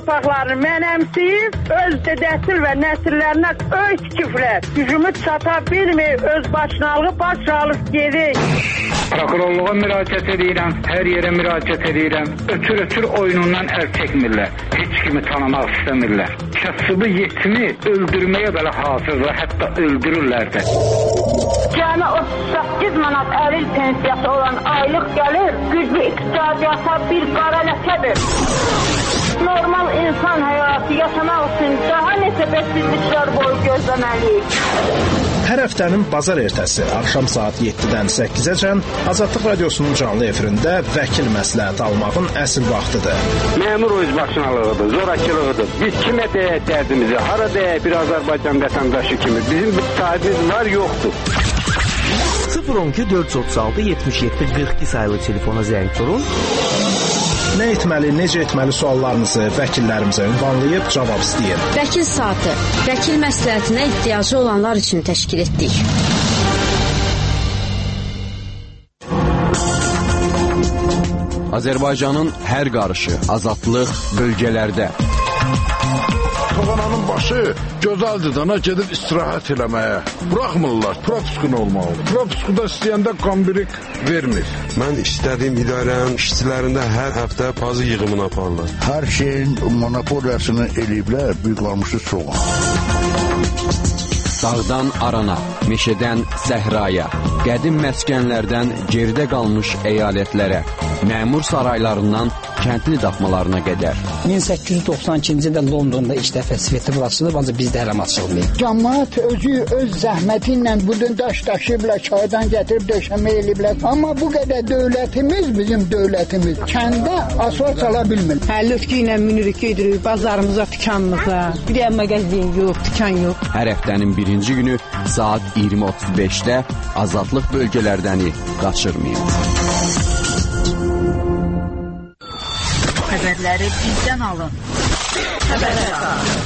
torpaqlarını mənəmsiyib, öz dədəsil və nəsillərinə öy tikiblər. Gücümü çata bilmir, öz başınalığı baş alıb gedir. Prokurorluğa müraciət edirəm, hər yerə müraciət edirəm. Ötür oyunundan əl çəkmirlər. Heç kimi tanımaq istəmirlər. Kasıbı yetimi öldürməyə belə hazırlar, hətta öldürürlər də. Cəmi 38 manat əril pensiyası olan aylıq gəlir, güclü iqtisadiyyata bir qara ləkədir. Normal insan həyatı yaşamaq üçün daha neçə bəsizliklər boyu gözləməliyik. Hər həftənin bazar ertəsi axşam saat 7-dən 8-əcən Azadlıq Radiosunun canlı efirində vəkil məsləhət almağın əsl vaxtıdır. Məmur özbaşınalığıdır, zorakılığıdır. Biz kimə deyək dərdimizi, hara deyək bir Azərbaycan vətəndaşı kimi. Bizim bir sahibimiz var, yoxdur. 012 436 77 42 sayılı telefona zəng vurun. Nə etməli, necə etməli suallarınızı vəkillərimizə ünvanlayıb cavab istəyin. Vəkil saatı, vəkil məsləhətinə ehtiyacı olanlar üçün təşkil etdik. Azərbaycanın hər qarışı, azadlıq bölgələrdə. Xavananın başı gözəldir dana gedib istirahət eləməyə. Buraxmırlar, propiskun olmalı. Propiskuda istəyəndə qambirik vermir. Mən istədiyim idarənin işçilərində hər həftə pazı yığımını aparırlar. Hər şeyin monopoliyasını eləyiblər, büyük qalmışı çox. Dağdan arana, meşədən səhraya, qədim məskənlərdən geridə qalmış əyalətlərə, məmur saraylarından kəndli daxmalarına qədər. 1892-ci ildə Londonda ilk dəfə sveti burasıdır, ancaq bizdə hələm açılmayıb. Cəmaət özü öz zəhməti ilə budun daş daşıyıblar, çaydan gətirib döşəmə eləyiblər. Amma bu qədər dövlətimiz, bizim dövlətimiz kəndə asfalt sala bilmir. Lütki ilə minirik gedirik bazarımıza, dükanımıza. Bir də mağazin yox, dükan yox. Hər həftənin birinci günü saat 20:35-də Azadlıq bölgələrdəni qaçırmayın. Xəbərləri bizdən alın. Xəbər.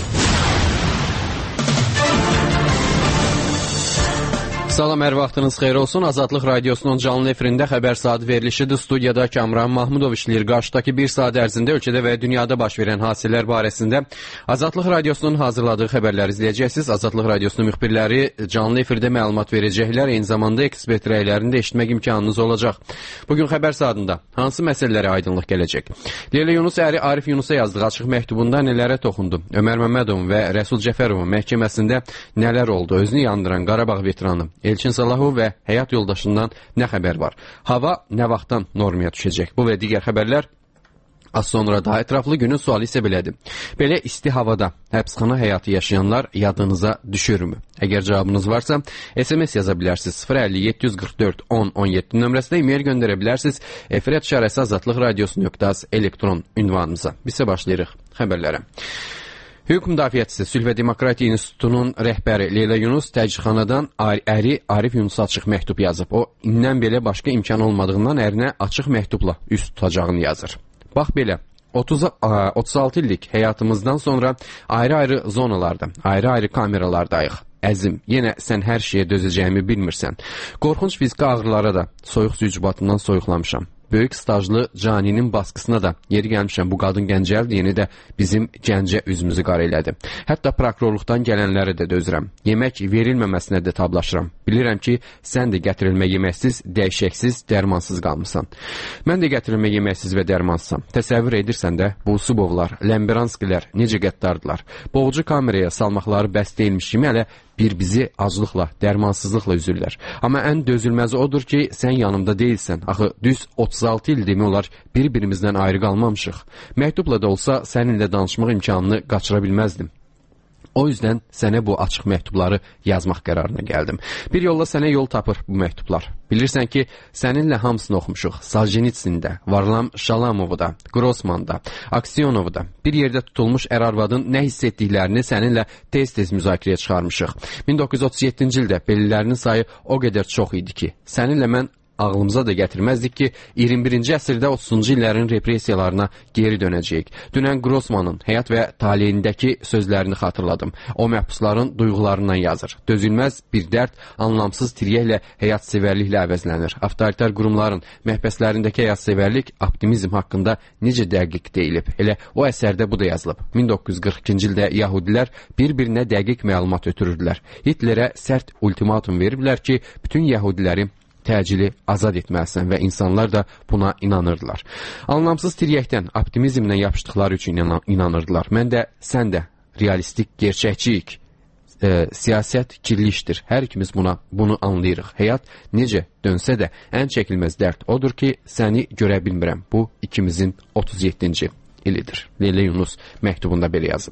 Salam, hər vaxtınız xeyir olsun. Azadlıq Radiosunun canlı efirində xəbər saat verilişidir. Studiyada Kamran Mahmudov işləyir. Qarşıdakı bir saat ərzində ölkədə və dünyada baş verən hadisələr barəsində Azadlıq Radiosunun hazırladığı xəbərləri izləyəcəksiniz. Azadlıq Radiosunun müxbirləri canlı efirdə məlumat verəcəklər. Eyni zamanda ekspert rəylərini də eşitmək imkanınız olacaq. Bugün xəbər saatında hansı məsələlərə aydınlıq gələcək? Leyla Yunus əri Arif Yunusa yazdığı açıq məktubunda nələrə toxundu? Ömər Məmmədovun və Rəsul Cəfərovun məhkəməsində nələr oldu? Özünü yandıran Qarabağ veteranı Elçin Salahov və həyat yoldaşından nə xəbər var? Hava nə vaxtdan normaya düşəcək? Bu və digər xəbərlər az sonra daha ətraflı. Günün sualı isə belədir. Belə isti havada həbsxana həyatı yaşayanlar yadınıza düşürmü? Əgər cavabınız varsa SMS yaza bilərsiniz. 050 744 10 17 nömrəsinə e-mail göndərə bilərsiniz. efir@azadlıqradiosu.az elektron ünvanımıza. Biz isə başlayırıq xəbərlərə. Hüquq Müdafiəçisi Sülh və Demokratiya İnstitutunun rəhbəri Leyla Yunus təcrüxanadan əri Arif Yunusa açıq məktub yazıb. O, indən belə başqa imkan olmadığından ərinə açıq məktubla üst tutacağını yazır. Bax belə, 36 illik həyatımızdan sonra ayrı-ayrı zonalarda, ayrı-ayrı kameralardayıq. Əzim, yenə sən hər şeyə dözəcəyimi bilmirsən. Qorxunc fiziki ağrılara da soyuq sücubatından soyuqlamışam. Böyük stajlı Caninin baskısına da yeri gəlmişəm. Bu qadın Gəncəl yeni də bizim Gəncə üzümüzü qara elədi. Hətta prokurorluqdan gələnlərə də dözürəm. Yemək verilməməsinə də tablaşıram. Bilirəm ki, sən də gətirilmə yeməksiz, dəyişəksiz, dərmansız qalmısan. Mən də gətirilmə yeməksiz və dərmansızam. Təsəvvür edirsən də bu Subovlar, Lemberanskilər necə qəddardılar. Boğucu kameraya salmaqları bəs deyilmiş kimi hələ bizi aclıqla, dərmansızlıqla üzürlər. Amma ən dözülməzi odur ki, sən yanımda deyilsən. Axı düz 36 il demək olar bir-birimizdən ayrı qalmamışıq. Məktubla da olsa səninlə danışmaq imkanını qaçıra bilməzdim. O yüzden sənə bu açıq məktubları yazmaq qərarına gəldim. Bir yolla sənə yol tapır bu məktublar. Bilirsən ki, səninlə hamısını oxumuşuq. Soljenitsində, Varlam Şalamovu da, Grossman da, Aksionovu da. Bir yerdə tutulmuş ər-arvadın nə hiss etdiklərini səninlə tez-tez müzakirəyə çıxarmışıq. 1937-ci ildə bellilərinin sayı o qədər çox idi ki, səninlə mən ağlımıza da gətirməzdik ki, 21-ci əsrdə 30-cu illərin repressiyalarına geri dönəcəyik. Dünən Grossmanın həyat və taleyindəki sözlərini xatırladım. O məhbusların duyğularından yazır. Dözülməz bir dərd anlamsız tiriyəklə həyatsevərliklə əvəzlənir. Avtoritar qurumların məhbəslərindəki həyatsevərlik optimizm haqqında necə dəqiq deyilib. Elə o əsərdə bu da yazılıb. 1942-ci ildə yahudilər bir-birinə dəqiq məlumat ötürürdülər. Hitlerə sərt ultimatum veriblər ki, bütün yahudiləri təcili azad etməlisən və insanlar da buna inanırdılar. Anlamsız tiryəkdən optimizmlə yapışdıqları üçün inanırdılar. Mən də, sən də realistik gerçəkçiyik. Siyasət kirli işdir. Hər ikimiz bunu anlayırıq. Həyat necə dönsə də ən çəkilməz dərd odur ki, səni görə bilmirəm. Bu ikimizin 37-ci ilidir. Leyla Yunus məktubunda belə yazıb.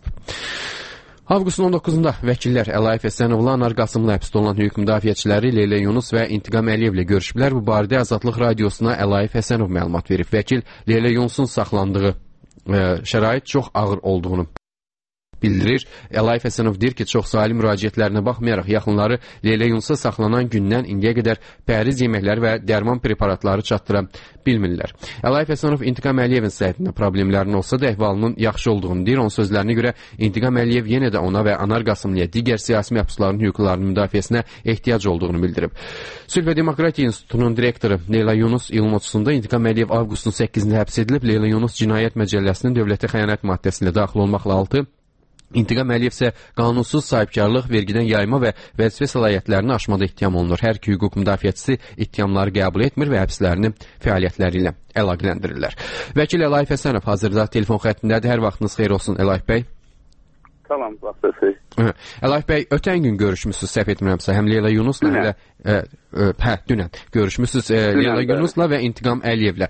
Avqustun 19-da vəkillər Əlaif Həsənovla, Anar Qasımlı həbsdə olan hüquq müdafiəçiləri Leyla Yunus və İntiqam Əliyevlə görüşüblər. Bu barədə Azadlıq Radiosuna Əlaif Həsənov məlumat verib. Vəkil Leyla Yunusun saxlandığı şərait çox ağır olduğunu bildirir. Əlaif Həsənov deyir ki, çox sayılı müraciətlərinə baxmayaraq yaxınları Leyla Yunusa saxlanan gündən indiyə qədər pəhriz yeməkləri və dərman preparatları çatdıra bilmirlər. Əlaif Həsənov İntiqam Əliyevin səhhətində problemlərin olsa da əhvalının yaxşı olduğunu deyir. Onun sözlərinə görə İntiqam Əliyev yenə də ona və Anar Qasımlıya digər siyasi məhbusların hüquqlarının müdafiəsinə ehtiyac olduğunu bildirib. Sülh və Demokratiya İnstitutunun direktoru Leyla Yunus iyulun 30-da İntiqam Əliyev avqustun 8-də həbs edilib. Leyla Yunus cinayət məcəlləsinin dövlətə xəyanət maddəsində daxil olmaqla 6, İntiqam Əliyev isə qanunsuz sahibkarlıq, vergidən yayma və vəzifə səlahiyyətlərini aşmada ittiham olunur. Hər iki hüquq müdafiəçisi ittihamları qəbul etmir və həbslərini fəaliyyətləri ilə əlaqələndirirlər. Vəkil Əlaif Həsənov hazırda telefon xəttindədir. Hər vaxtınız xeyir olsun Əlaif bəy. Salam, vaxtınız xeyir. Əlaif bəy, ötən gün görüşmüsünüz, səhv etmirəmsə, həm Leyla Yunusla, həm də dünən görüşmüsünüz Leyla Yunusla və İntiqam Əliyevlə.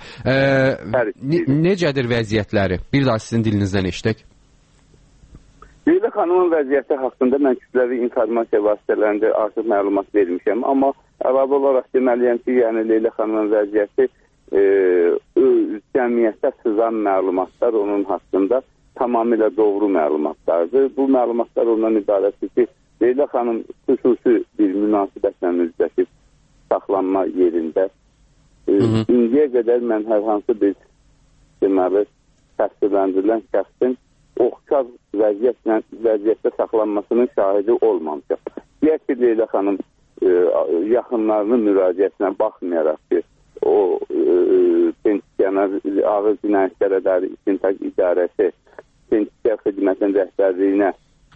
Necədir vəziyyətləri? Bir daha sizin dilinizdən eşitək. Leyla xanımın vəziyyəti haqqında mən kütləvi informasiya vasitələrində artıq məlumat vermişəm, amma əlavə olaraq deməliyəm ki, yəni Leyla xanımın vəziyyəti cəmiyyətdə sızan məlumatlar onun haqqında tamamilə doğru məlumatlardır. Bu məlumatlar ondan ibarətdir ki, Leyla xanım xüsusi bir münasibətlə üzləşib saxlanma yerində. İndiyə qədər mən hər hansı bir deməli təsdirləndirilən şəxsin oxşar vəziyyətdə saxlanmasının şahidi olmamışaq. Deyək ki, Leyla xanım yaxınlarının müraciətinə baxmayaraq ki, o pensiyaner ağır cinayətlərə dair istintaq idarəsi pensiya xidmətin rəhbərliyinə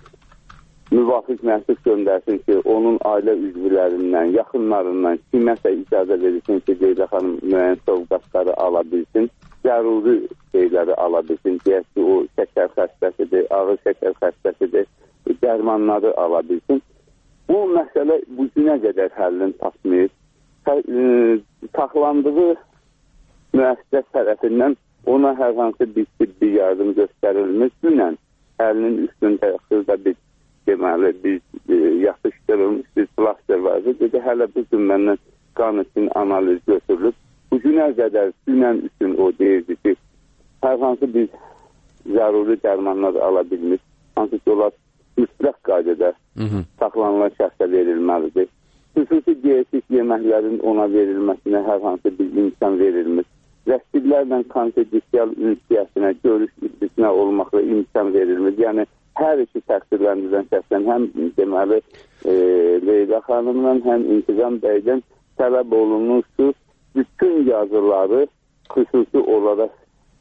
müvafiq məktub göndərsin ki, onun ailə üzvlərindən, yaxınlarından kiməsə icazə verilsin ki, Leyla xanım müəyyən sovqatları ala bilsin, zəruri şeyləri ala bilsin, deyək ki, o şəkər xəstəsidir, ağır şəkər xəstəsidir, dərmanları ala bilsin. Bu məsələ bu günə qədər həllini tapmayıb. Saxlandığı müəssisə tərəfindən ona hər hansı bir tibbi yardım göstərilmiş. Dünən əlinin üstündə xırda bir deməli, bir yapışdırılmış bir plaster vardı. Dedi, hələ bu gün məndən qan üçün analiz götürülüb. Bu günə qədər dünən üçün o deyirdi ki, hər hansı bir zəruri dərmanlar ala bilmiş, hansı ki, onlar mütləq qaydada saxlanılan şəxsə verilməlidir. Xüsusi dietik yeməklərin ona verilməsinə hər hansı bir imkan verilmiş. Vəstillərlə konfidensial ünsiyyətinə, görüş ilgisinə olmaqla imkan verilmiş. Yəni, hər iki təqsirləndirilən şəxsdən həm deməli Leyla xanımdan, həm İntiqam bəydən tələb olunmuş ki, bütün yazıları xüsusi olaraq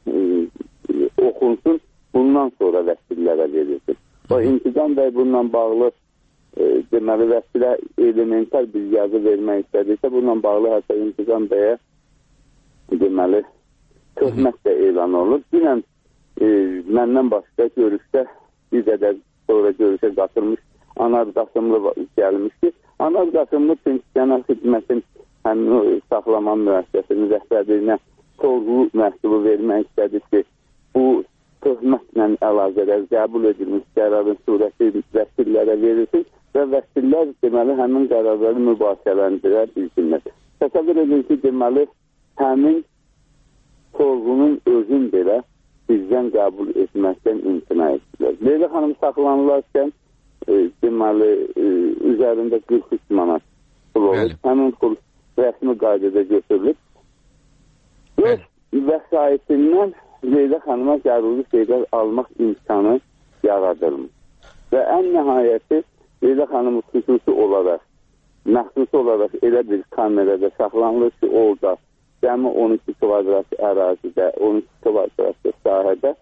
oxunsun, bundan sonra vəstillərə verilsin. O İntiqam bəy bununla bağlı deməli vəstilə elementar bir yazı vermək istədirsə, bununla bağlı hətta İntiqam bəyə deməli töhmət də elan olur. Dünən məndən başqa görüşdə bir qədər sonra görüşə qatılmış Anar Qasımlı gəlmiş ki, Anar Qasımlı pensiyaner xidmətin həmin saxlama müəssisəsinin rəhbərliyinə sorğu məktubu vermək istədik ki, bu töhmətlə əlaqədar qəbul edilmiş qərarın surəti vəstillərə verilsin və vəstillər deməli həmin qərarları mübahisələndirə bilsinlər. Təsəvvür edin ki, deməli həmin sorğunun özün belə bizdən qəbul etməkdən imtina etdilər. Leyla xanım saxlanılarkən deməli üzərində 43 manat pul olur. Həmin pul rəsmi qaydada götürülüb. Öz vəsaitindən Leyla xanıma zəruri şeylər almaq imkanı yaradılmış. Və ən nəhayəti Leyla xanımı xüsusi olaraq, məxsusi olaraq elə bir kamerada saxlanılır ki, orada cəmi 12 kvadrat ərazidə, 12 kvadrat sahədə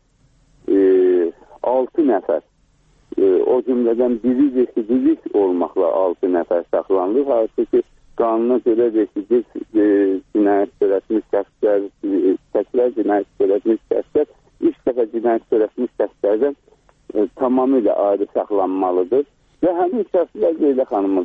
6 nəfər, o cümlədən biri residivis olmaqla 6 nəfər saxlanılır. Halbuki ki, qanuna görə residiv cinayət törətmiş şəxslər, təkrar cinayət törətmiş şəxslər, 3 dəfə cinayət törətmiş şəxslərdən tamamilə ayrı saxlanmalıdır. Və həmin şəxslər Leyla xanımı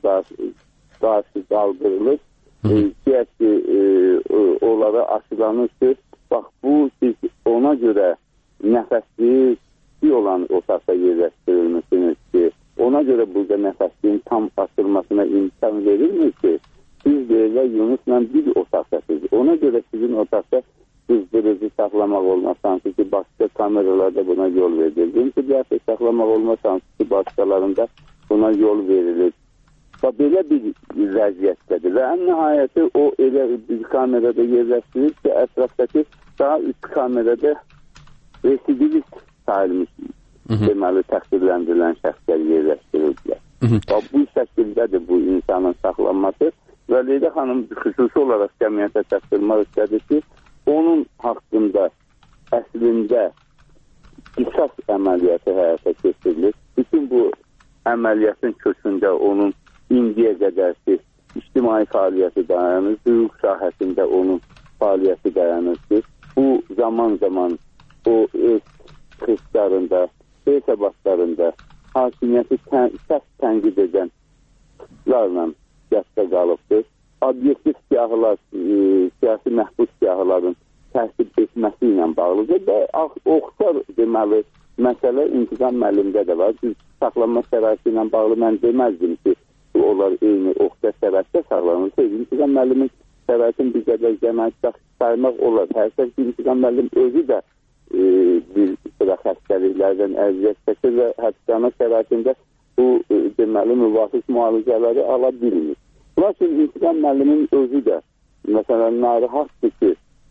qarşı qaldırılır. Deyək ki, onlara açıqlanır ki, bax bu siz ona görə nəfəsliyi olan otaqda yerləşdirilmişsiniz ki, ona görə burada nəfəsliyin tam açılmasına imkan verilmir ki, siz Leyla Yunus'la bir otaqdasınız. Ona görə sizin otaqda qızdırıcı saxlamaq olmasansı ki, başqa kameralarda buna yol verilir. Çünki saxlamaq olmasansı ki, başqalarında buna yol verilir. Və belə bir vəziyyətdədir. Və ən nəhayəti o elə bir kamerada yerləşdirir ki, ətrafdakı daha 3 kamerada residivist sayılmış, deməli, təqdirləndirilən şəxslər yerləşdirilirlər. Və bu şəkildədir bu insanın saxlanması və Leyla xanım xüsusi olaraq cəmiyyətə çatdırmaq istədir ki, onun haqqında əslində qisas əməliyyatı həyata keçirilir. Bütün bu əməliyyatın kökündə onun indiyə qədər ki, ictimai fəaliyyəti dayanır, hüquq sahəsində onun fəaliyyəti dayanır ki, bu zaman-zaman o öz xüsuslarında, hesabatlarında hakimiyyəti səs tənqid edənlərlə yadda qalıbdır. Obyektiv siyahılar, siyasi məhbus siyahıların təsib etməsi ilə bağlıdır və oxşar deməli məsələ İntiqam müəllimdə də var. Biz saxlanma şəraiti ilə bağlı mən deməzdim ki, onlar eyni oxşar şəraitdə saxlanır. İntiqam müəllimin şəraitin bir qədər cəmiyyətdə saymaq olar. Həqiqət ki, İntiqam müəllim özü də bir sıra xəstəliklərdən əziyyət çəkir və həbsxana şəraitində bu deməli müvafiq müalicələri ala bilmir. Lakin İntiqam müəllimin özü də məsələn narahatdır ki,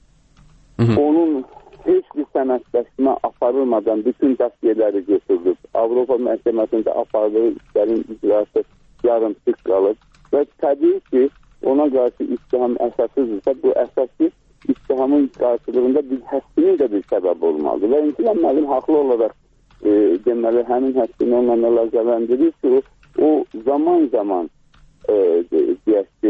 onun heç bir sənədləşmə aparılmadan bütün dosyeləri götürülüb. Avropa məhkəməsində apardığı işlərin icrası yarımçıq qalıb və təbii ki, ona qarşı ittiham əsassızdırsa, bu əsaslı ittihamın qarşılığında bir həbsinin də bir səbəb olmalıdır. Və İntiqam müəllim haqlı olaraq deməli həmin həbsini onunla əlaqələndirir ki, o zaman-zaman deyək ki,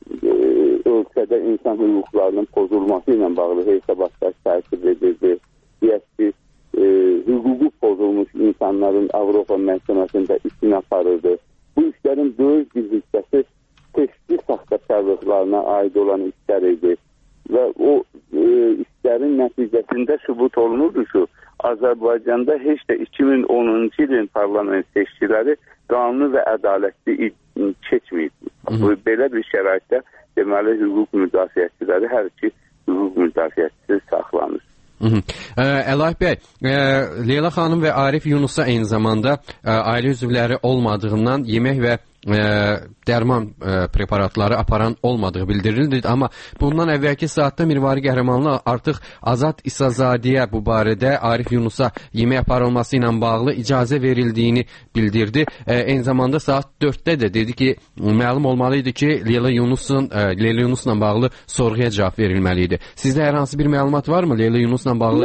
ölkədə insan hüquqlarının pozulması ilə bağlı hesabatlar tərtib edirdi. Deyək ki, hüququ pozulmuş insanların Avropa məhkəməsində işini aparırdı. Bu işlərin böyük bir hissəsi seçki saxtakarlıqlarına aid olan işlər idi. Və o işlərin nəticəsində sübut olunurdu ki, Azərbaycanda heç də 2010-cu ilin parlament seçkiləri qanuni və ədalətli keçməyib. Belə bir şəraitdə deməli hüquq müdafiəçiləri hər iki hüquq müdafiəçisi saxlanır. Əlahi bəy, Leyla xanım və Arif Yunusa eyni zamanda ailə üzvləri olmadığından yemək və dərman preparatları aparan olmadığı bildirildi. Amma bundan əvvəlki saatda Mirvari Qəhrəmanlı artıq Azad İsazadəyə bu barədə Arif Yunusa yemək aparılması ilə bağlı icazə verildiğini bildirdi. Eyni zamanda saat 4'də də dedi ki, məlum olmalıydı ki, Leyla Yunus'la bağlı sorğuya cavab verilməliydi. Sizdə hər hansı bir məlumat var mı Leyla Yunus'la bağlı?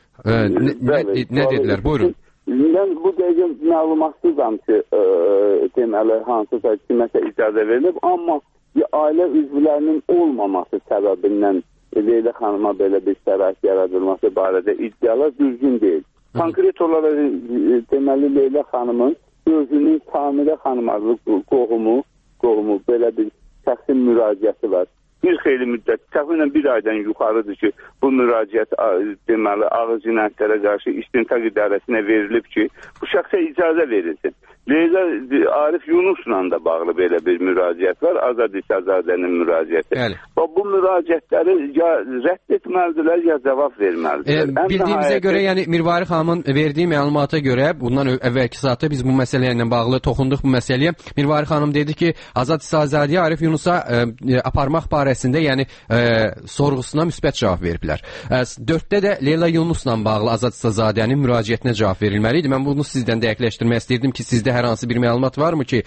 Nə dedilər? Buyurun. Mən bu dəqiqə məlumatsızam ki, deməli, hansısa kiməsə icazə verilib, amma ailə üzvlərinin olmaması səbəbindən Leyla xanıma belə bir şərait yaradılması barədə iddialar düzgün deyil. Konkret olaraq deməli Leyla xanımın özünün Samilə xanım adlı qohumu belə bir şəxsi müraciəti var. Bir xeyli müddət, təxminən bir aydan yuxarıdır ki, bu müraciət deməli ağır cinayətlərə qarşı istintaq idarəsinə verilib ki, bu şəxsə icazə verilsin. Leyla Arif Yunus'la da bağlı belə bir müraciət var. Azad İsazadənin müraciəti. Və bu müraciətləri ya rədd etməlidirlər, ya cavab verməlidirlər. Bildiyimizə görə, yəni Mirvari xanımın verdiyi məlumata görə, bundan əvvəlki saatda biz bu məsələ ilə bağlı toxunduq bu məsələyə. Mirvari xanım dedi ki, Azad İsazadəyə Arif Yunusa aparmaq barəsində, yəni sorğusuna müsbət cavab veriblər. 4-də də Leyla Yunusla bağlı Azad İsazadənin müraciətinə cavab verilməli idi. Mən bunu sizdən dəqiqləşdirmək istəyirdim ki, sizdə hər hansı bir məlumat varmı ki,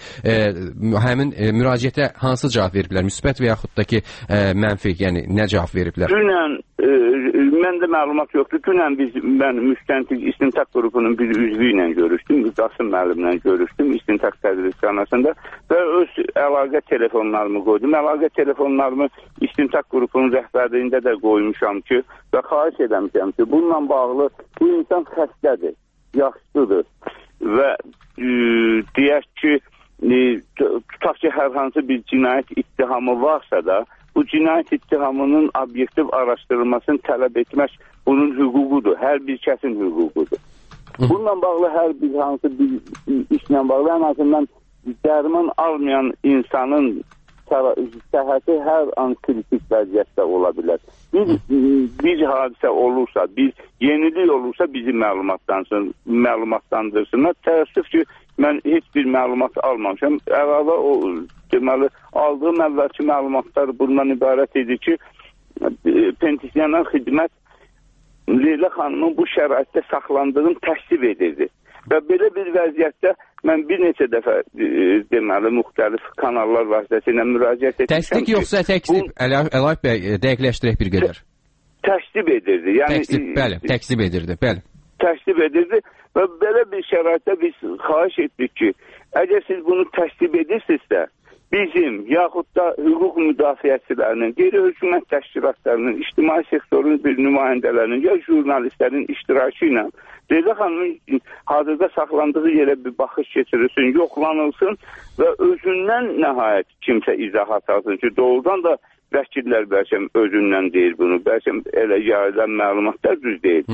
həmin müraciətə hansı cavab veriblər? Müsbət və yaxud da ki, mənfi, yəni nə cavab veriblər? Dünən, məndə məlumat yoxdur. Dünən mən müstəntiq İstintaq qrupunun bir üzvü ilə görüşdüm. Qasım müəllimlə görüşdüm İstintaq tədrisxanasında və öz əlaqə telefonlarımı qoydum. Əlaqə telefonlarımı İstintaq qrupunun rəhbərliyində də qoymuşam ki, və xahiş edəmişəm ki, bununla bağlı bu insan xəstədir, yaşlıdır və deyək ki, tutaq ki, hər hansı bir cinayət ittihamı varsa da, bu cinayət ittihamının obyektiv araşdırılmasını tələb etmək bunun hüququdur, hər bir kəsin hüququdur. Bununla bağlı hər bir hansı bir işlə bağlı, ən azından dərman almayan insanın səhhəti hər an kritik vəziyyətdə ola bilər. Bir hadisə olursa, bir yenilik olursa bizi məlumatlandırsınlar. Təəssüf ki, mən heç bir məlumat almamışam. Əlavə o, deməli, aldığım əvvəlki məlumatlar bundan ibarət idi ki, penitensiar xidmət Leyla xanımın bu şəraitdə saxlandığını təksib edirdi. Və belə bir vəziyyətdə mən bir neçə dəfə deməli müxtəlif kanallar vasitəsilə müraciət etmişəm. Təksib yoxsa təksib? Əlaif bəy, dəqiqləşdirək bir qədər. Təksib edirdi. Bəli, təksib edirdi, bəli. Təksib edirdi və belə bir şəraitdə biz xahiş etdik ki, əgər siz bunu təksib edirsinizsə, bizim yaxud da hüquq müdafiəçilərinin, qeyri-hökumət təşkilatlarının, ictimai sektorun bir nümayəndələrinin, ya jurnalistlərin iştirakı ilə Leyla xanımın hazırda saxlandığı yerə bir baxış keçirilsin, yoxlanılsın və özündən nəhayət kimsə izahat alsın ki, doğrudan da vəkillər bəlkə özündən deyir bunu, bəlkə elə yayılan məlumatlar düz deyil.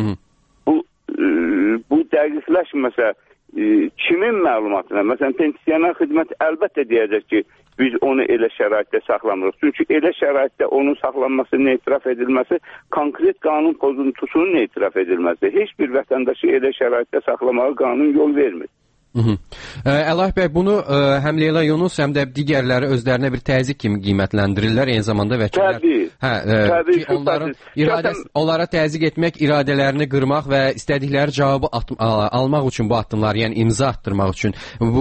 Bu dəqiqləşməsə kimin məlumatına? Məsələn, penitensiar xidmət əlbəttə deyəcək ki, biz onu elə şəraitdə saxlamırıq. Çünki elə şəraitdə onun saxlanmasının etiraf edilməsi konkret qanun pozuntusunun etiraf edilməsi. Heç bir vətəndaşı elə şəraitdə saxlamağa qanun yol vermir. Əlaif bəy, bunu həm Leyla Yunus, həm də digərləri özlərinə bir təzyiq kimi qiymətləndirirlər. Eyni zamanda vəkillər təbii, onlara təzyiq etmək, iradələrini qırmaq və istədikləri cavabı almaq üçün bu addımlar, yəni imza attırmaq üçün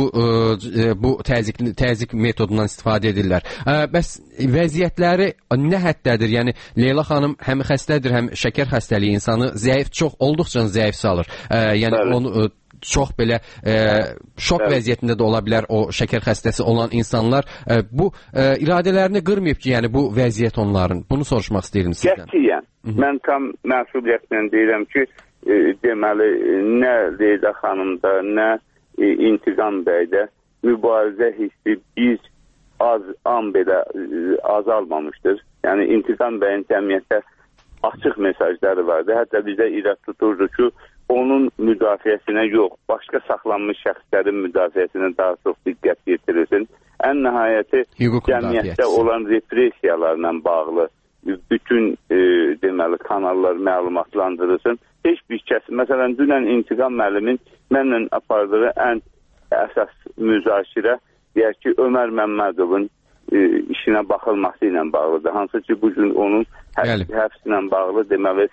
bu təzyiq metodundan istifadə edirlər. Bəs vəziyyətləri nə həddədir? Yəni Leyla xanım həm xəstədir, həm şəkər xəstəliyi insanı zəif, çox olduqca zəif salır. Yəni onu çox belə şok vəziyyətində də ola bilər o şəkər xəstəsi olan insanlar. Bu iradələrini qırmayıb ki, yəni bu vəziyyət onların. Bunu soruşmaq istəyirəm sizdən. Qətiyyən. Mən tam məsuliyyətlə deyirəm ki, deməli, nə Leyla xanımda, nə İntiqam bəydə mübarizə hissi biz an belə azalmamışdır. Yəni İntiqam bəyin cəmiyyətdə açıq mesajları vardı. Hətta bizə irad tuturdu ki, onun müdafiəsinə yox, başqa saxlanmış şəxslərin müdafiəsinə daha çox diqqət yetirilsin. Ən nəhayəti cəmiyyətdə olan repressiyalarla bağlı bütün deməli kanallar məlumatlandırılsın. Heç bir kəs, məsələn, dünən İntiqam müəllimin mənlə apardığı ən əsas müzakirə deyək ki, Ömər Məmmədovun işinə baxılması ilə bağlıdır. Hansı ki, bu gün onun həbs ilə bağlı deməli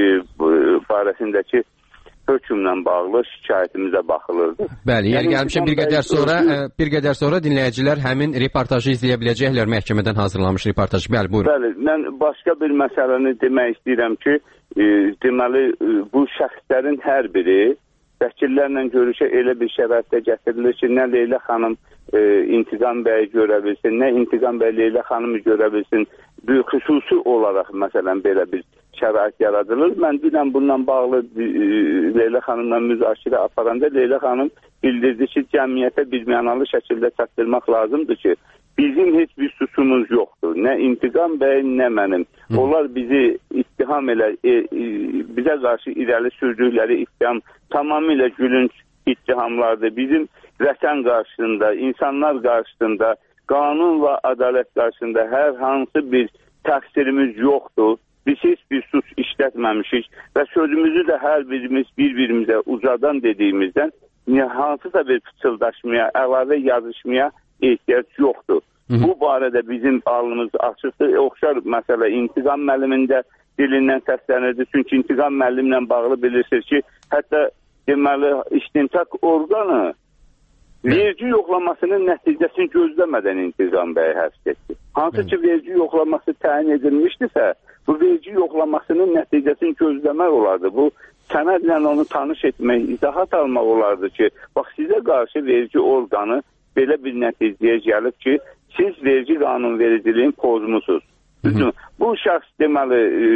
barəsindəki hökmlə bağlı şikayətimizə baxılırdı. Bəli, yəni gəlmişəm bir qədər sonra dinləyicilər həmin reportajı izləyə biləcəklər, məhkəmədən hazırlanmış reportaj. Bəli, buyurun. Bəli, mən başqa bir məsələni demək istəyirəm ki, deməli bu şəxslərin hər biri vəkillərlə görüşə elə bir şəraitdə gətirilir ki, nə Leyla xanım İntiqam bəyi görə bilsin, nə İntiqam bəy Leyla xanımı görə bilsin. Xüsusi olaraq məsələn belə bir şərait yaradılır. Mən dünən bundan bağlı Leyla xanımla müzakirə aparanda Leyla xanım bildirdi ki, cəmiyyətə birmənalı şəkildə çatdırmaq lazımdır ki, bizim heç bir suçumuz yoxdur. Nə İntiqam bəy, nə mənim. Onlar bizi ittiham elə, bizə qarşı irəli sürdükləri ittiham tamamilə gülünc ittihamlardır. Bizim vətən qarşısında, insanlar qarşısında, qanun və ədalət qarşısında hər hansı bir təqsirimiz yoxdur. Biz heç bir suç işlətməmişik və sözümüzü də hər birimiz bir-birimizə ucadan dediyimizdən hansısa bir fıçıldaşmaya, əlavə yazışmaya ehtiyac yoxdur. Bu barədə bizim alnımız açıqdır. Oxşar məsələ İntiqam müəllimində dilindən səslənirdi. Çünki İntiqam müəllimlə bağlı bilirsiniz ki, hətta deməli istintaq orqanı vergi yoxlamasının nəticəsini gözləmədən İntiqam bəyi həbs etdi. Hansı ki vergi yoxlaması təyin edilmişdirsə, bu vergi yoxlamasının nəticəsini gözləmək olardı. Bu sənədlə onu tanış etmək, izahat almaq olardı ki, bax sizə qarşı vergi orqanı belə bir nəticəyə gəlib ki, siz vergi qanunvericiliyin pozmusunuz. Bu şəxs deməli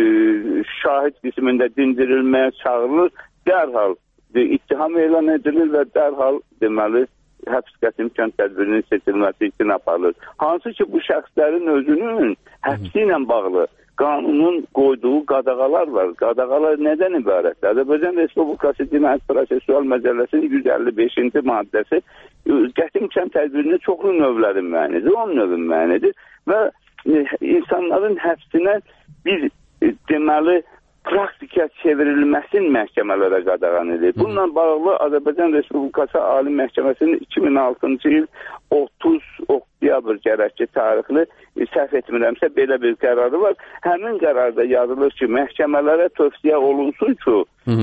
şahid qismində dindirilməyə çağırılır, dərhal ittiham elan edilir və dərhal deməli həbs qəti imkan tədbirinin seçilməsi üçün aparılır. Hansı ki bu şəxslərin özünün həbsi ilə bağlı qanunun qoyduğu qadağalar var. Qadağalar nədən ibarətdir? Azərbaycan Respublikası Cinayət Prosessual Məcəlləsinin 155-ci maddəsi qəti imkan tədbirinin çoxlu növlərin müəyyənidir, 10 növün müəyyənidir və insanların həbsinə bir deməli praktika çevrilməsin məhkəmələrə qadağan edir. Bununla bağlı Azərbaycan Respublikası Ali Məhkəməsinin 2006-cı il 30 oktyabr gərəkçi tarixli səhv etmirəmsə belə bir qərarı var. Həmin qərarda yazılır ki, məhkəmələrə tövsiyə olunsun ki,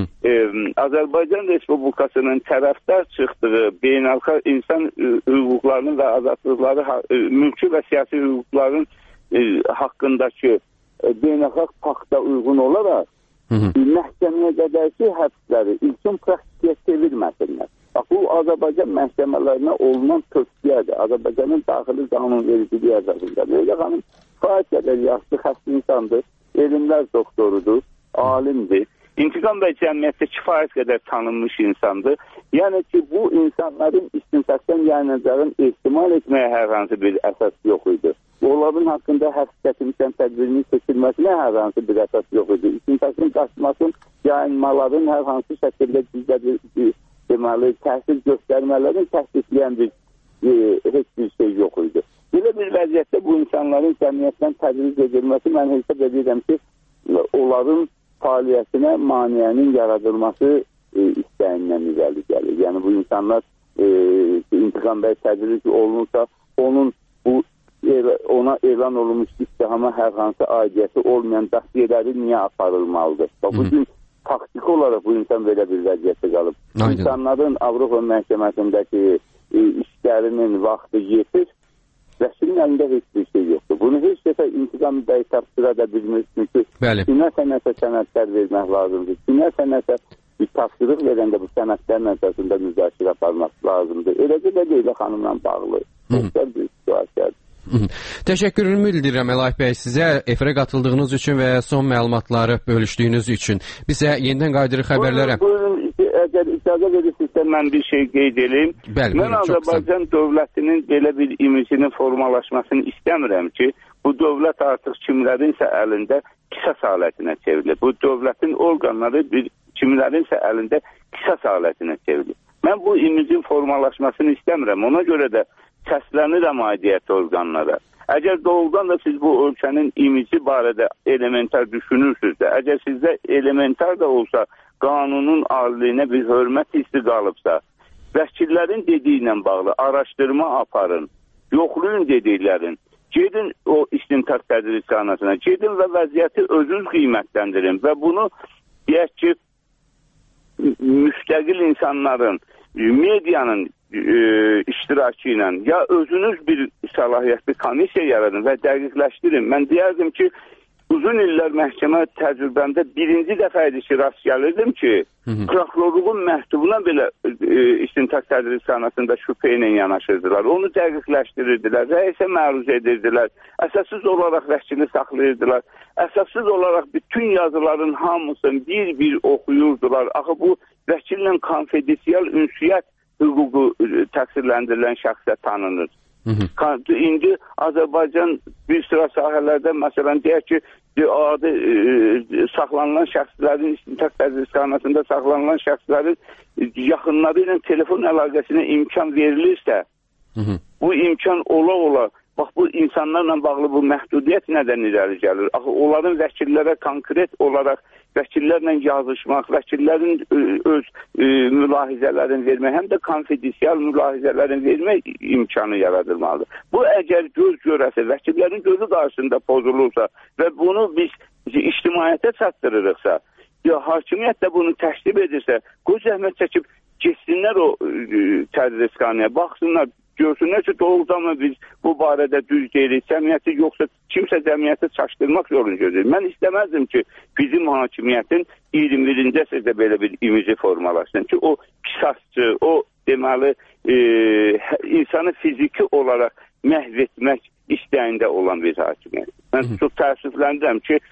Azərbaycan Respublikasının tərəfdar çıxdığı beynəlxalq insan hüquqlarının və azadlıqları, mülki və siyasi hüquqların haqqındakı beynəlxalq pakta uyğun olaraq məhkəməyə qədərki həbsləri ilkin praktikaya çevirməsinlər. Bu Azərbaycan məhkəmələrinə olunan tövsiyədir. Azərbaycanın daxili qanunvericiliyi əsasında. Leyla xanım kifayət qədər yaşlı xəstə insandır, elmlər doktorudur, alimdir. İntiqam bəy cəmiyyətdə kifayət qədər tanınmış insandır. Yəni ki, bu insanların istintaqdan yayınacağın ehtimal etməyə hər hansı bir əsas yox idi. Onların haqqında həbs qəti imkan tədbirinin seçilməsinə hər hansı bir əsas yox idi. İstintaqın qaçmasın, yayınmaların hər hansı şəkildə bizdə deməli təhsil göstərmələrini təsdiqləyən heç bir şey yox idi. Belə bir vəziyyətdə bu insanların cəmiyyətdən tədriz edilməsi mən hesab edirəm ki, onların fəaliyyətinə maneənin yaradılması istəyindən irəli gəlir. Yəni bu insanlar İntiqam bəy tədriz olunursa, ona elan olunmuş ittihama hər hansı aidiyyəti olmayan daxilləri niyə aparılmalıdır? Bugün faktiki olaraq bu insan belə bir vəziyyətdə qalıb. İnsanların Avropa məhkəməsindəki işlərinin vaxtı yetir, vəkilin əlində heç bir şey yoxdur. Bunu heç dəfə İntiqam bəy tapşıra da bilmir, çünki kimə nəsə sənədlər vermək lazımdır. Kimə nəsə bir tapşırıq verəndə bu sənədlərin əsasında müzakirə aparmaq lazımdır. Eləcə də Leyla xanımla bağlı. Çox bir situasiyadır. Təşəkkürümü bildirirəm Əlaif bəy sizə efirə qatıldığınız üçün və son məlumatları bölüşdüyünüz üçün. Bizə yenidən qayıdırıq xəbərlərə. Buyurun, əgər icazə verirsinizsə mən bir şey qeyd edeyim. Mən Azərbaycan dövlətinin belə bir imicinin formalaşmasını istəmirəm ki, bu dövlət artıq kimlərinsə əlində qisas alətinə çevrilir. Bu dövlətin orqanları kimlərinsə əlində qisas alətinə çevrilir. Mən bu imicin formalaşmasını istəmirəm. Ona görə də səslənirəm aidiyyəti orqanlara. Əgər doğrudan da siz bu ölkənin imici barədə elementar düşünürsünüzsə, əgər sizdə elementar da olsa qanunun aliliyinə bir hörmət hissi qalıbsa, vəkillərin dediyi ilə bağlı araşdırma aparın, yoxlayın dediklərin, gedin o istintaq tədrisxanasına, gedin və vəziyyəti özünüz qiymətləndirin və bunu deyək ki, müstəqil insanların, medianın iştirakı ilə ya özünüz bir səlahiyyətli komissiya yaradın və dəqiqləşdirin. Mən deyərdim ki, uzun illər məhkəmə təcrübəmdə birinci dəfə idi ki, rast gəlirdim ki, prokurorluğun məktubuna belə istintaq tədrisxanasında şübhə ilə yanaşırdılar. Onu dəqiqləşdirirdilər, rəisə məruz edirdilər, əsassız olaraq vəkili saxlayırdılar, əsassız olaraq bütün yazıların hamısını bir-bir oxuyurdular. Axı bu vəkillə konfidensial ünsiyyət hüququ təqsirləndirilən şəxsə tanınır. İndi Azərbaycan bir sıra sahələrdə, məsələn, deyək ki, adı saxlanılan şəxslərin, istintaq tədrisxanasında saxlanılan şəxslərin yaxınları ilə telefon əlaqəsinə imkan verilirsə, bu imkan ola-ola, bax bu insanlarla bağlı bu məhdudiyyət nədən irəli gəlir? Axı, onların vəkillərə konkret olaraq vəkillərlə yazışmaq, vəkillərin öz mülahizələrini vermək, həm də konfidensial mülahizələrini vermək imkanı yaradılmalıdır. Bu, əgər göz görəsə, vəkillərin gözü qarşısında pozulursa və bunu biz ictimaiyyətə çatdırırıqsa, ya hakimiyyət də bunu təşrif edirsə, qoy zəhmət çəkib geçsinlər o tədrisxanaya, baxsınlar, görsünlər ki, doğrudanmı biz bu barədə düz deyirik, cəmiyyəti yoxsa kimsə cəmiyyəti çaşdırmaq yolunu gözləyir. Mən istəməzdim ki, bizim hakimiyyətin 21-ci əsrdə belə bir imici formalaşsın ki, o qisasçı, o deməli insanı fiziki olaraq məhv etmək istəyində olan bir hakimiyyət. Mən çox təəssüfləndirəm ki,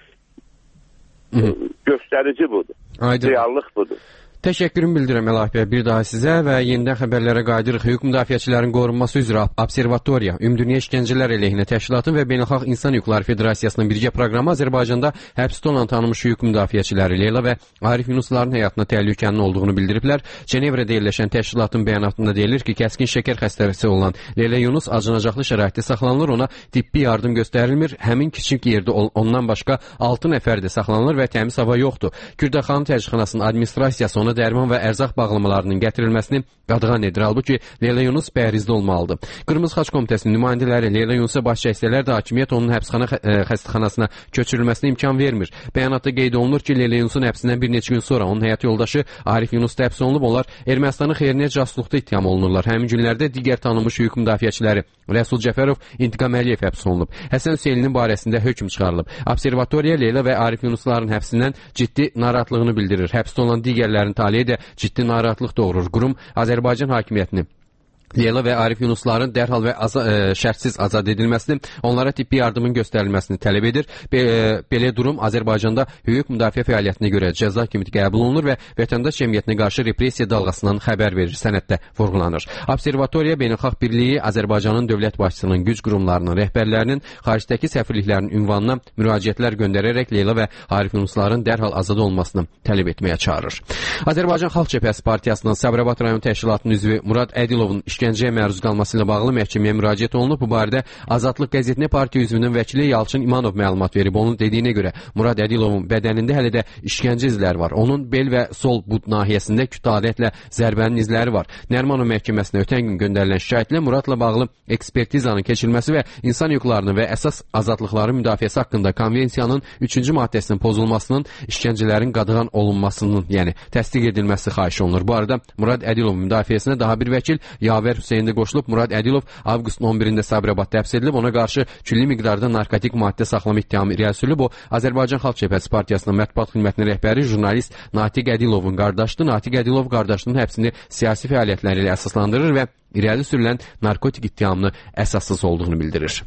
göstərici budur, reallıq budur. Təşəkkürümü bildirəm Əlahi bəy bir daha sizə və yenidən xəbərlərə qayıdırıq. Hüquq müdafiəçilərin qorunması üzrə Observatoriya, Ümumdünya İşgəncələr əleyhinə təşkilatın və Beynəlxalq İnsan Hüquqları Federasiyasının birgə proqramı Azərbaycanda həbsdə olan tanınmış hüquq müdafiəçiləri Leyla və Arif Yunusların həyatına təhlükənin olduğunu bildiriblər. Cenevrədə yerləşən təşkilatın bəyanatında deyilir ki, kəskin şəkər xəstəsi olan Leyla Yunus acınacaqlı şəraitdə saxlanılır, ona tibbi yardım göstərilmir. Həmin kiçik yerdə ondan başqa 6 nəfər də saxlanılır və təmiz hava yoxdur. Kürdəxanın təşkilatının administrasiyası ona dərman və ərzaq bağlamalarının gətirilməsini qadağan edir. Halbuki Leyla Yunus bəhrizdə olmalıdır. Qırmızı Xaç Komitəsinin nümayəndələri Leyla Yunusa baş çəksələr də hakimiyyət onun həbsxana xəstəxanasına köçürülməsinə imkan vermir. Bəyanatda qeyd olunur ki, Leyla Yunusun həbsindən bir neçə gün sonra onun həyat yoldaşı Arif Yunus da həbs olunub. Onlar Ermənistanın xeyrinə casusluqda ittiham olunurlar. Həmin günlərdə digər tanınmış hüquq müdafiəçiləri Rəsul Cəfərov, İntiqam Əliyev həbs olunub. Həsən Hüseynlinin barəsində hökm çıxarılıb. Observatoriya Leyla və Arif Yunusların həbsindən ciddi narahatlığını bildirir. Həbsdə olan digərlərin taliyi də ciddi narahatlıq doğurur. Qurum Azərbaycan hakimiyyətini Leyla və Arif Yunusların dərhal və şərtsiz azad edilməsini, onlara tibbi yardımın göstərilməsini tələb edir. Belə durum Azərbaycanda hüquq müdafiə fəaliyyətinə görə cəza kimi qəbul olunur və vətəndaş cəmiyyətinə qarşı repressiya dalğasından xəbər verir, sənəddə vurğulanır. Observatoriya Beynəlxalq Birliyi Azərbaycanın dövlət başçısının, güc qurumlarının, rəhbərlərinin, xaricdəki səfirliklərinin ünvanına müraciətlər göndərərək Leyla və Arif Yunusların dərhal azad olmasını tələb etməyə çağırır. Azərbaycan Xalq Cəbhəsi Partiyasının Sabirabad rayon təşkilatının üzvü Murad Ədilovun işgəncəyə məruz qalması ilə bağlı məhkəməyə müraciət olunub. Bu barədə Azadlıq qəzetinə partiya üzvünün vəkili Yalçın İmanov məlumat verib. Onun dediyinə görə Murad Ədilovun bədənində hələ də işgəncə izləri var. Onun bel və sol bud nahiyəsində kütləviyyətlə zərbənin izləri var. Nərimanov məhkəməsinə ötən gün göndərilən şikayətlə Muradla bağlı ekspertizanın keçirilməsi və insan hüquqlarının və əsas azadlıqların müdafiəsi haqqında konvensiyanın 3-cü maddəsinin pozulmasının, işgəncələrin qadağan olunmasının, yəni təsdiq edilməsi xahiş olunur. Bu arada Murad Ədilovun müdafiəsinə daha bir vəkil Yavər Hüseyn də qoşulub. Murad Ədilov avqustun 11-də Sabirabadda həbs edilib. Ona qarşı külli miqdarda narkotik maddə saxlama ittihamı irəli sürülüb. O, Azərbaycan Xalq Cəbhəsi Partiyasının mətbuat xidmətinin rəhbəri jurnalist Natiq Ədilovun qardaşıdır. Natiq Ədilov qardaşının həbsini siyasi fəaliyyətləri ilə əsaslandırır və irəli sürülən narkotik ittihamını əsassız olduğunu bildirir.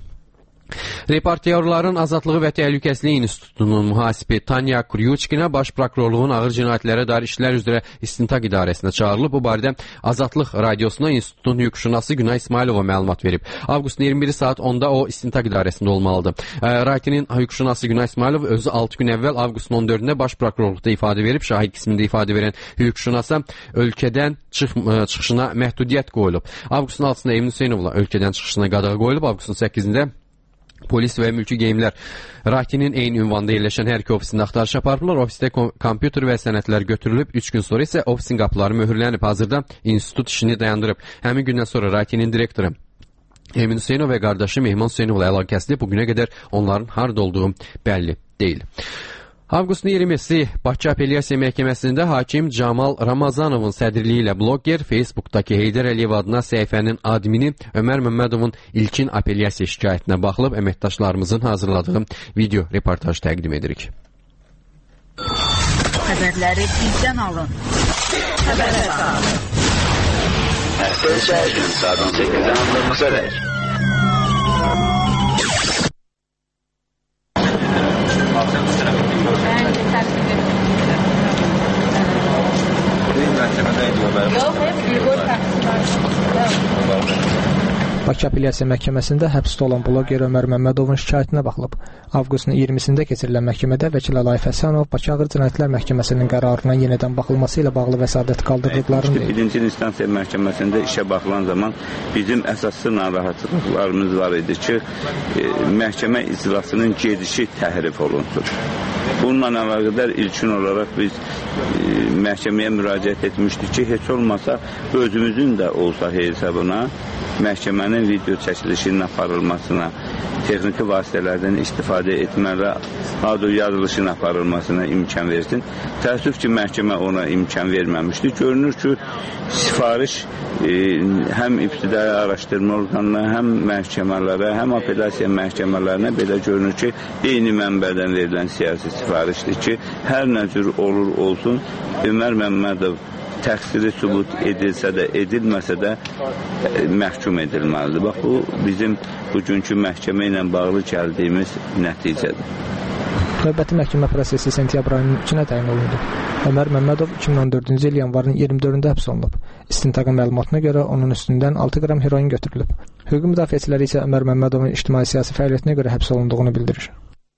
Reportyorların Azadlığı və Təhlükəsizliyi İnstitutunun mühasibi Tanya Kuryuçkina baş prokurorluğun ağır cinayətlərə dair işlər üzrə istintaq idarəsinə çağırılıb. Bu barədə Azadlıq radiosuna institutun hüquqşünası Günay İsmailova məlumat verib. Avqustun 21 saat 10-da o istintaq idarəsində olmalıdır. Raytinin hüquqşünası Günay İsmailova özü 6 gün əvvəl avqustun 14-də baş prokurorluqda ifadə verib. Şahid qismində ifadə verən hüquqşünasa ölkədən çıxışına məhdudiyyət qoyulub. Avqustun 6-da Emin Hüseynovla ölkədən çıxışına qadağa qoyulub. Avqustun 8-də polis və mülki geyimlər Rakinin eyni ünvanda yerləşən hər iki ofisində axtarış aparırlar. Ofisdə kompüter və sənədlər götürülüb. 3 gün sonra isə ofisin qapıları möhürlənib. Hazırda institut işini dayandırıb. Həmin gündən sonra Rakinin direktoru Emin Hüseynov və qardaşı Mehman Hüseynovla əlaqəsidir. Bugünə qədər onların harda olduğu bəlli deyil. Avqustun 20-si Bakı Apellyasiya Məhkəməsində hakim Camal Ramazanovun sədrliyi ilə blogger Facebook'dakı Heydər Əliyev adına səhifənin admini Ömər Məmmədovun ilkin apellyasiya şikayətinə baxılıb. Əməkdaşlarımızın hazırladığı video reportaj təqdim edirik. Xəbərləri bizdən alın. Xəbər əsas. Hər gün saat 18-dən 19-a dək. Yok, hep bir gol taksi var. Bakı Apellyasiya Məhkəməsində həbsdə olan bloger Ömər Məmmədovun şikayətinə baxılıb. Avqustun 20-sində keçirilən məhkəmədə vəkil Əlaif Həsənov Bakı Ağır Cinayətlər Məhkəməsinin qərarına yenidən baxılması ilə bağlı vəsadət qaldırdıqlarını deyib. Birinci instansiya məhkəməsində işə baxılan zaman bizim əsaslı narahatçılıqlarımız var idi ki, məhkəmə iclasının gedişi təhrif olunsun. Bununla əlaqədar ilkin olaraq biz məhkəməyə müraciət etmişdik ki, heç olmasa özümüzün də olsa hesabına məhkəmənin video çəkilişinin aparılmasına, texniki vasitələrdən istifadə etmələ, audio yazılışın aparılmasına imkan versin. Təəssüf ki, məhkəmə ona imkan verməmişdi. Görünür ki, sifariş həm ibtidai araşdırma orqanına, həm məhkəmələrə, həm apellyasiya məhkəmələrinə belə görünür ki, eyni mənbədən verilən siyasi sifarişdir ki, hər nə cür olur olsun, Ömər Məmmədov təqsiri sübut edilsə də, edilməsə də məhkum edilməlidir. Bax, bu bizim bugünkü məhkəmə ilə bağlı gəldiyimiz nəticədir. Növbəti məhkəmə prosesi sentyabr ayının 2-nə təyin olundu. Ömər Məmmədov 2014-cü il yanvarın 24-də həbs olunub. İstintaqın məlumatına görə onun üstündən 6 qram heroin götürülüb. Hüquq müdafiəçiləri isə Ömər Məmmədovun ictimai-siyasi fəaliyyətinə görə həbs olunduğunu bildirir.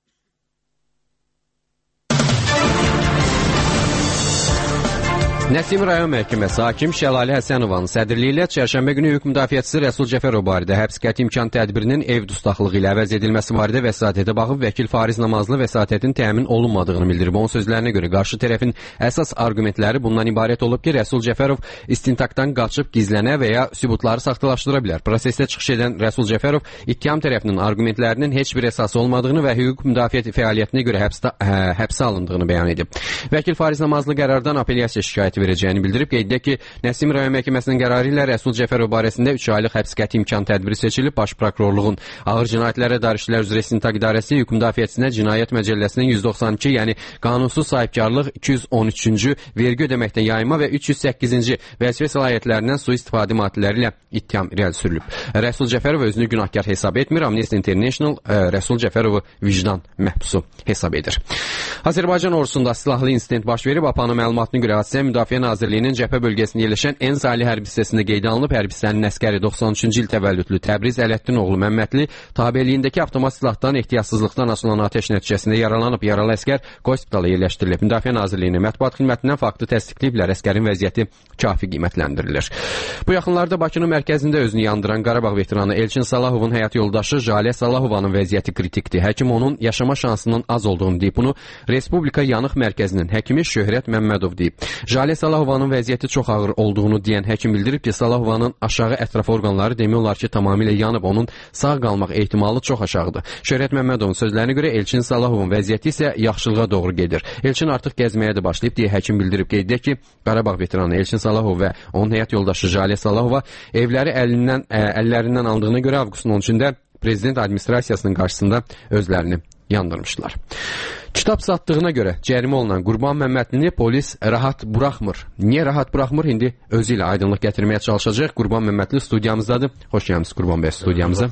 Nəsim rayon məhkəməsi hakim Şəlalə Həsənovanın sədrliyi ilə çərşənbə günü hüquq müdafiəçisi Rəsul Cəfərov barədə həbs qəti imkan tədbirinin ev dustaqlığı ilə əvəz edilməsi barədə vəsatətə baxıb vəkil Fariz Namazlı vəsatətin təmin olunmadığını bildirib. Onun sözlərinə görə qarşı tərəfin əsas arqumentləri bundan ibarət olub ki, Rəsul Cəfərov istintaqdan qaçıb gizlənə və ya sübutları saxtalaşdıra bilər. Prosesdə çıxış edən Rəsul Cəfərov ittiham tərəfinin arqumentlərinin heç bir əsası olmadığını və hüquq müdafiə fəaliyyətinə görə həbsə alındığını bəyan edib. Vəkil Fariz Namazlı qərardan apellyasiya şikayəti verəcəyini bildirib. Qeyd edək ki, Nəsim rayon məhkəməsinin qərarı ilə Rəsul Cəfərov barəsində 3 aylıq həbs qəti imkan tədbiri seçilib. Baş prokurorluğun ağır cinayətlərə dair işlər üzrə istintaq idarəsi hüquq müdafiəçisinə cinayət məcəlləsinin 192, yəni qanunsuz sahibkarlıq, 213-cü vergi ödəməkdən yayınma və 308-ci vəzifə səlahiyyətlərindən sui-istifadə maddələri ilə ittiham irəli sürülüb. Rəsul Cəfərov özünü günahkar hesab etmir. Amnesty International Rəsul Cəfərovu vicdan məhbusu hesab edir. Azərbaycan ordusunda silahlı insident baş verib. APA'nın məlumatına görə hadisə Müdafiə Nazirliyinin cəbhə bölgəsində yerləşən Enz Ali hərbi hissəsində qeydə alınıb. Hərbi hissənin əskəri 93-cü il təvəllüdlü Təbriz Ələddin oğlu Məmmədli tabeliyindəki avtomat silahdan ehtiyatsızlıqdan açılan atəş nəticəsində yaralanıb. Yaralı əskər hospitala yerləşdirilib. Müdafiə Nazirliyinin mətbuat xidmətindən faktı təsdiqləyiblər. Əskərin vəziyyəti kafi qiymətləndirilir. Bu yaxınlarda Bakının mərkəzində özünü yandıran Qarabağ veteranı Elçin Salahovun həyat yoldaşı Jalə Salahovanın vəziyyəti kritikdir. Həkim onun yaşama şansının az olduğunu deyib. Bunu Respublika Yanıq Mərkəzinin həkimi Şöhrət Məmmədov deyib. Jalə Salahovanın vəziyyəti çox ağır olduğunu deyən həkim bildirib ki, Salahovanın aşağı ətraf orqanları demək olar ki, tamamilə yanıb, onun sağ qalmaq ehtimalı çox aşağıdır. Şöhrət Məmmədovun sözlərinə görə Elçin Salahovun vəziyyəti isə yaxşılığa doğru gedir. Elçin artıq gəzməyə də başlayıb deyə həkim bildirib. Qeyd edək ki, Qarabağ veteranı Elçin Salahov və onun həyat yoldaşı Jalə Salahova evləri əllərindən aldığına görə avqustun 13-də prezident administrasiyasının qarşısında özlərini yandırmışlar. Kitab satdığına görə cərimə olunan Qurban Məmmədlini polis rahat buraxmır. Niyə rahat buraxmır? İndi özü ilə aydınlıq gətirməyə çalışacaq. Qurban Məmmədli studiyamızdadır. Xoş gəlmisiniz Qurban bəy studiyamıza.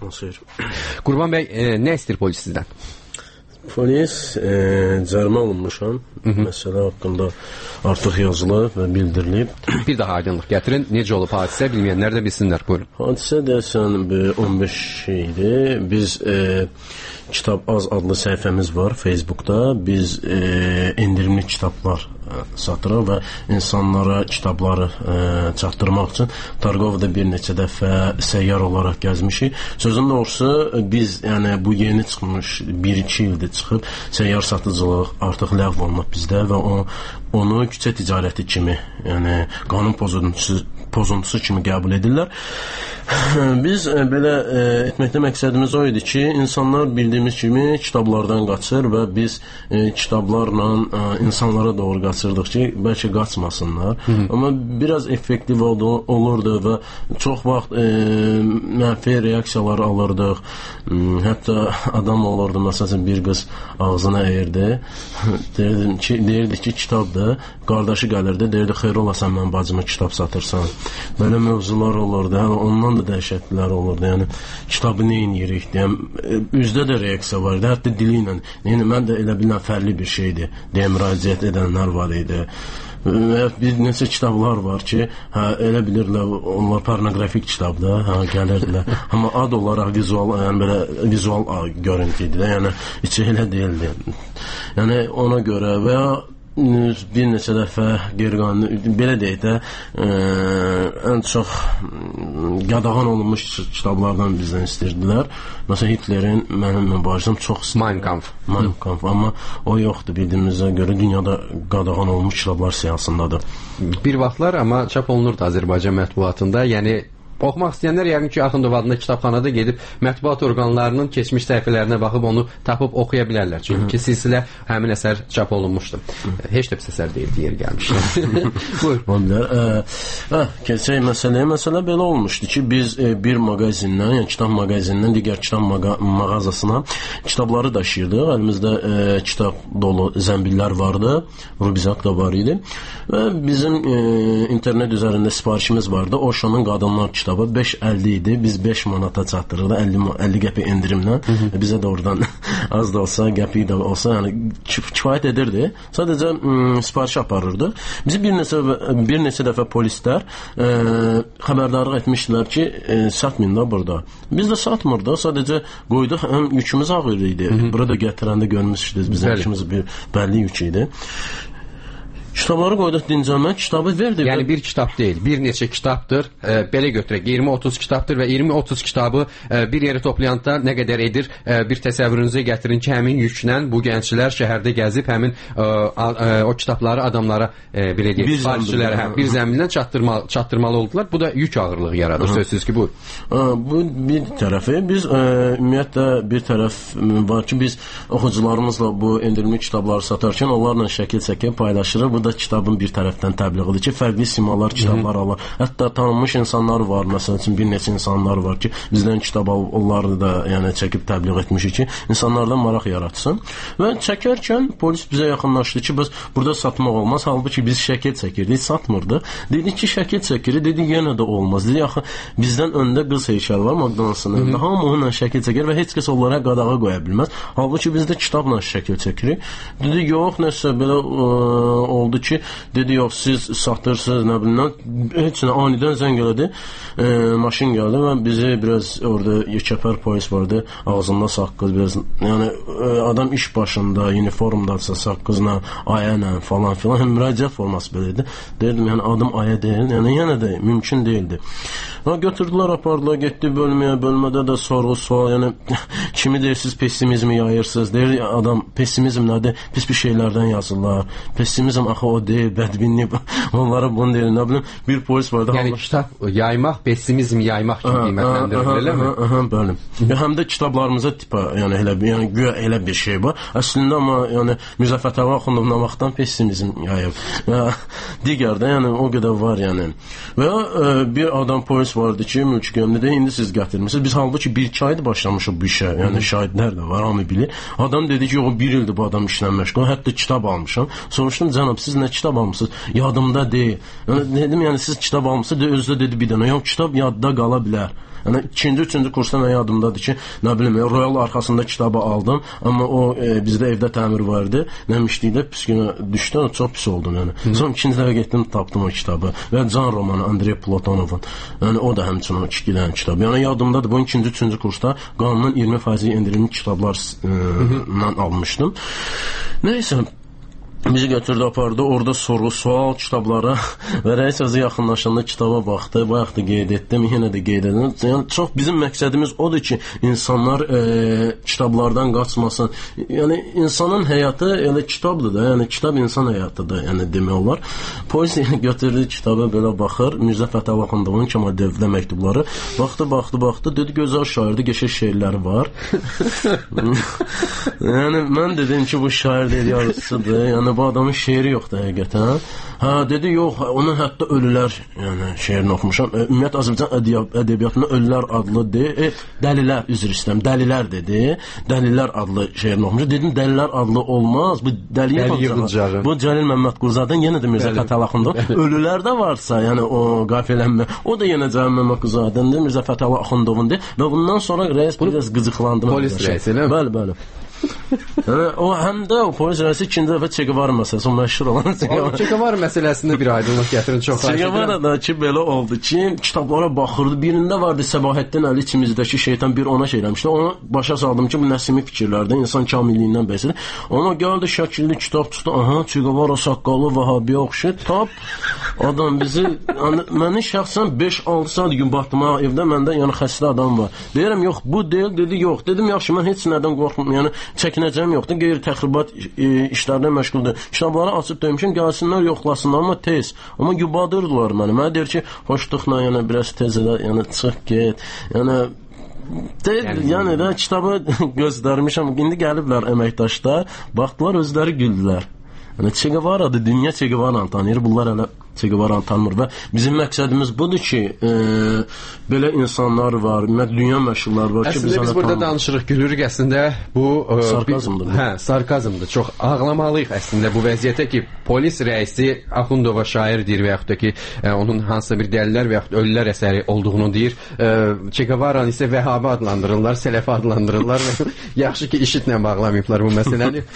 Qurban bəy, nə istəyir polis sizdən? Polis cərimə olunmuşam. Məsələ haqqında artıq yazılıb və bildirilib. Bir daha aydınlıq gətirin. Necə olub hadisə? Bilməyənlər də bilsinlər. Buyurun. Hadisə deyəsən 15 idi. Biz Kitab Az adlı səhifəmiz var Facebookda. Biz endirimli kitablar satırıq və insanlara kitabları çatdırmaq üçün Targovda bir neçə dəfə səyyar olaraq gəzmişik. Sözün doğrusu biz, yəni bu yeni çıxmış 1-2 ildir çıxıb səyyar satıcılıq artıq ləğv olunub bizdə və onu küçə ticarəti kimi, yəni qanun pozuntusu kimi qəbul edirlər. Biz belə etməkdə məqsədimiz o idi ki, insanlar bildiyimiz kimi kitablardan qaçır və biz kitablarla insanlara doğru qaçırdıq ki, bəlkə qaçmasınlar. Amma biraz effektiv olurdu və çox vaxt mənfi reaksiyalar alırdıq. Hətta adam olurdu, məsələn bir qız ağzına əyirdi, deyirdi ki, kitabdır. Qardaşı gəlirdi, deyirdi, xeyr olasan, mən bacıma kitab satırsan. Belə mövzular olurdu, ondan da dəhşətlər olurdu. Yəni, kitabı neyin yerik deyəm, üzdə də reaksiya var idi, hətta dili ilə. Yəni, mən də elə bilən fərli bir şeydir deyə müraciət edənlər var idi. Bir neçə kitablar var ki, elə bilirlər onlar pornoqrafik kitabda, gəlirdilər. Amma ad olaraq vizual, yəni belə vizual görüntü idi də, yəni içi elə deyildi. Yəni ona görə və ya bir neçə dəfə qeyri-qanuni, belə deyək də, ən çox qadağan olunmuş kitablardan bizdən istəyirdilər. Məsələn, Hitlerin mənim mübarizəm çox istəyirdim. Mein Kampf. Amma o yoxdur, bildiyimizə görə dünyada qadağan olunmuş kitablar siyasındadır. Bir vaxtlar amma çap olunurdu Azərbaycan mətbuatında, yəni oxumaq istəyənlər yəqin ki, Axundov adında kitabxanada gedib mətbuat orqanlarının keçmiş səhifələrinə baxıb onu tapıb oxuya bilərlər. Çünki silsilə həmin əsər çap olunmuşdu. Heç də pis əsər deyildi, yeri gəlmişdi. Buyur. Keçək məsələyə. Məsələ belə olmuşdu ki, biz bir mağazindən, yəni kitab mağazinindən digər kitab mağazasına kitabları daşıyırdıq. Əlimizdə kitab dolu zəmbillər vardı. Rubizak da var idi. Və bizim internet üzərində sifarişimiz vardı. Oşonun Qadınlar kitabı 5.50 idi. Biz 5 manata çatdırırdı. 50 qəpik endirimlə. Bizə də oradan az da olsa, qəpik də olsa, yəni kifayət edirdi. Sadəcə sifariş aparırdı. Bizi bir neçə dəfə polislər xəbərdarlıq etmişdilər ki, satmayın da burada. Biz də satmırdıq. Sadəcə qoyduq, həm yükümüz ağır idi. Burada gətirəndə görmüşdünüz, bizim yükümüz bir bəlli yük idi. Kitabları qoyduq dincəlmək, kitabı verdik. Yəni bir kitab deyil, bir neçə kitabdır. Belə götürək, 20-30 kitabdır və 20-30 kitabı bir yerə toplayanda nə qədər edir? Bir təsəvvürünüzə gətirin ki, həmin yüklə bu gənclər şəhərdə gəzib həmin o kitabları adamlara belə deyək, sifarişçilərə bir zəmindən çatdırmalı oldular. Bu da yük ağırlığı yaradır. Sözsüz ki, bu. Bu bir tərəfi. Biz ümumiyyətlə bir tərəf var ki, biz oxucularımızla bu endirimli kitabları satarkən onlarla şəkil çəkib paylaşırıq. Bu da kitabın bir tərəfdən təbliğidir ki, fərqli simalar, kitablar alır. Hətta tanınmış insanlar var, məsəl üçün bir neçə insanlar var ki, bizdən kitab alıb, onları da yəni çəkib təbliğ etmişik ki, insanlardan maraq yaratsın. Və çəkərkən polis bizə yaxınlaşdı ki, biz burada satmaq olmaz. Halbuki biz şəkil çəkirdik, satmırdıq. Dedik ki, şəkil çəkirik, dedik yenə də olmaz. Dedik, axı bizdən öndə qız heykəli var, McDonald's-ın öndə. Hamı onunla şəkil çəkir və heç kəs onlara qadağa qoya bilməz. Halbuki biz də kitabla şəkil çəkirik. Dedik, yox, nəsə belə oldu ki, dedi, yox, siz satırsınız, nə bilinən, heç nə, anidən zəng elədi, maşın gəldi və bizi biraz orada yekəpər polis vardı, ağzında saqqız, biraz, yəni, adam iş başında, uniformdadsa saqqızla, ayənlə, falan filan, həm müraciət forması belə idi. Deyirdim, yəni, adım aya deyil, yəni, yenə də mümkün deyildi. Və götürdülər, apardılar, getdi bölməyə, bölmədə də sorğu sual, yəni, kimi deyirsiniz, pessimizmi yayırsınız, deyir, adam, pessimizm nədir, pis bir şeylərdən yazırlar, pessimizm axı o deyil, bədbinlik, onlara bunu deyil, nə bilim, bir polis vardı. Yəni kitab yaymaq, pessimizm yaymaq kimi qiymətləndirilir, elə mi? Bəli. Həm də kitablarımıza tipa, yəni güya elə bir şey var. Əslində, amma yəni Mirzə Fətəli Axundov nə vaxtdan pessimizm yayıb. Digər də, yəni o qədər var, yəni. Və bir adam polis vardı ki, mülki gömdü, indi siz gətirmişsiniz. Biz halbuki 1-2 ayda başlamışıq bu işə, yəni şahidlər də var, hamı bilir. Adam dedi ki, yox, 1 ildir bu adam işlə məşğul, hətta kitab almışam. Soruşdum, cənab, siz nə kitab almışsınız? Yadımda deyil. Dedim, yəni siz kitab almışsınız, özdə dedi bir dənə. Yox, kitab yadda qala bilər. Yəni 2-3 kursda nə yadımdadır ki, nə bilim, Royal arxasında kitabı aldım, amma o bizdə evdə təmir vardı. Nəmişlikdə pis günə düşdü, çox pis oldum yəni. Sonra 2-ci dəfə getdim, tapdım o kitabı. Və Can romanı Andrey Platonovun. Yəni o da həmçinin o 2 dənə kitab. Yəni yadımdadır, bu 2-3 kursda qanunun 20% endirimli kitablarla almışdım. Nəysə, bizi götürdü, apardı, orada soru, sual kitablara və rəis özü yaxınlaşanda kitaba baxdı, bayaq da qeyd etdim, yenə də qeyd edim. Yəni, çox bizim məqsədimiz odur ki, insanlar kitablardan qaçmasın. Yəni, insanın həyatı elə kitabdır da, yəni kitab insan həyatıdır, yəni demək olar. Polis götürdü kitabı, belə baxır, Mirzə Fətəli Axundovun Kemal Devlə məktubları, baxdı, dedi, gözəl şairdir, qəşəng şeirləri var. Yəni, mən dedim ki, bu şair deyil, yazısıdır, yəni bu adamın şeiri yoxdur həqiqətən. Dedi, yox, onun hətta Ölülər şeirini oxumuşam. Ümumiyyət Azərbaycan ədəbiyyatında Ölülər adlı Dəlilər, üzr istəyirəm, Dəlilər dedi. Dəlilər adlı şeirini oxumuşam. Dedim, Dəlilər adlı olmaz. Bu Dəli yığıncağı. Bu Cəlil Məmmədquluzadən yenə də Mirzə Fətəli Axundov. Ölülər də varsa, yəni o qafiyələnmə, o da yenə Cəlil Məmmədquluzadəndir, Mirzə Fətəli Axundovundur və bundan sonra rəis biraz qıcıqlandı. Polis rəisi, elə mi? Bəli. Yəni o həm də o polis rəisi ikinci dəfə Che Guevara məsələsi, o məşhur olan Che Guevara məsələsində bir aydınlıq gətirin, çox xahiş edirəm. Che Guevara-da ki, belə oldu ki, kitablara baxırdı. Birində vardı Səbahəddin Əli içimizdəki şeytan, bir ona şey eləmişdi. Onu başa saldım ki, bu Nəsimi fikirlərdə insan kamilliyindən bəhsdir. Ona gəldi şəkilli kitab tutdu. Aha, Che Guevara saqqallı Vahabiyə oxşur. Tap adam bizi, məni şəxsən 5-6 saat gün batma evdə məndə yəni xəstə adam var. Deyirəm, yox, bu deyil, dedi, yox. Dedim, yaxşı, mən heç nədən qorxmam, yəni çəkinəcəyim yoxdur, qeyri-təxribat işlərlə məşğuldur. Kitabları açıb döymüşəm, gəlsinlər, yoxlasınlar, amma tez. Amma yubadırdılar məni. Mənə deyir ki, hoşluqla, yəni, biraz tez elə, yəni, çıx, get, yəni də kitabı göstərmişəm. İndi gəliblər əməkdaşlar, baxdılar, özləri güldülər. Yəni, Che Guevara'dır, dünya Che Guevara'nı tanıyır, bunlar hələ Che Guevara'nı tanımır və bizim məqsədimiz budur ki, belə insanlar var, dünya məşhurlar var ki, əslində biz burada danışırıq, gülürük, əslində bu sarkazmdır. Hə, sarkazmdır. Çox ağlamalıyıq əslində bu vəziyyətə ki, polis rəisi Axundova şairdir və yaxud da ki, onun hansısa bir dəlilər və yaxud ölülər əsəri olduğunu deyir. Che Guevara'nı isə Vəhabi adlandırırlar, Sələfi adlandırırlar və yaxşı ki, işitlə bağlamayıblar bu məsələni.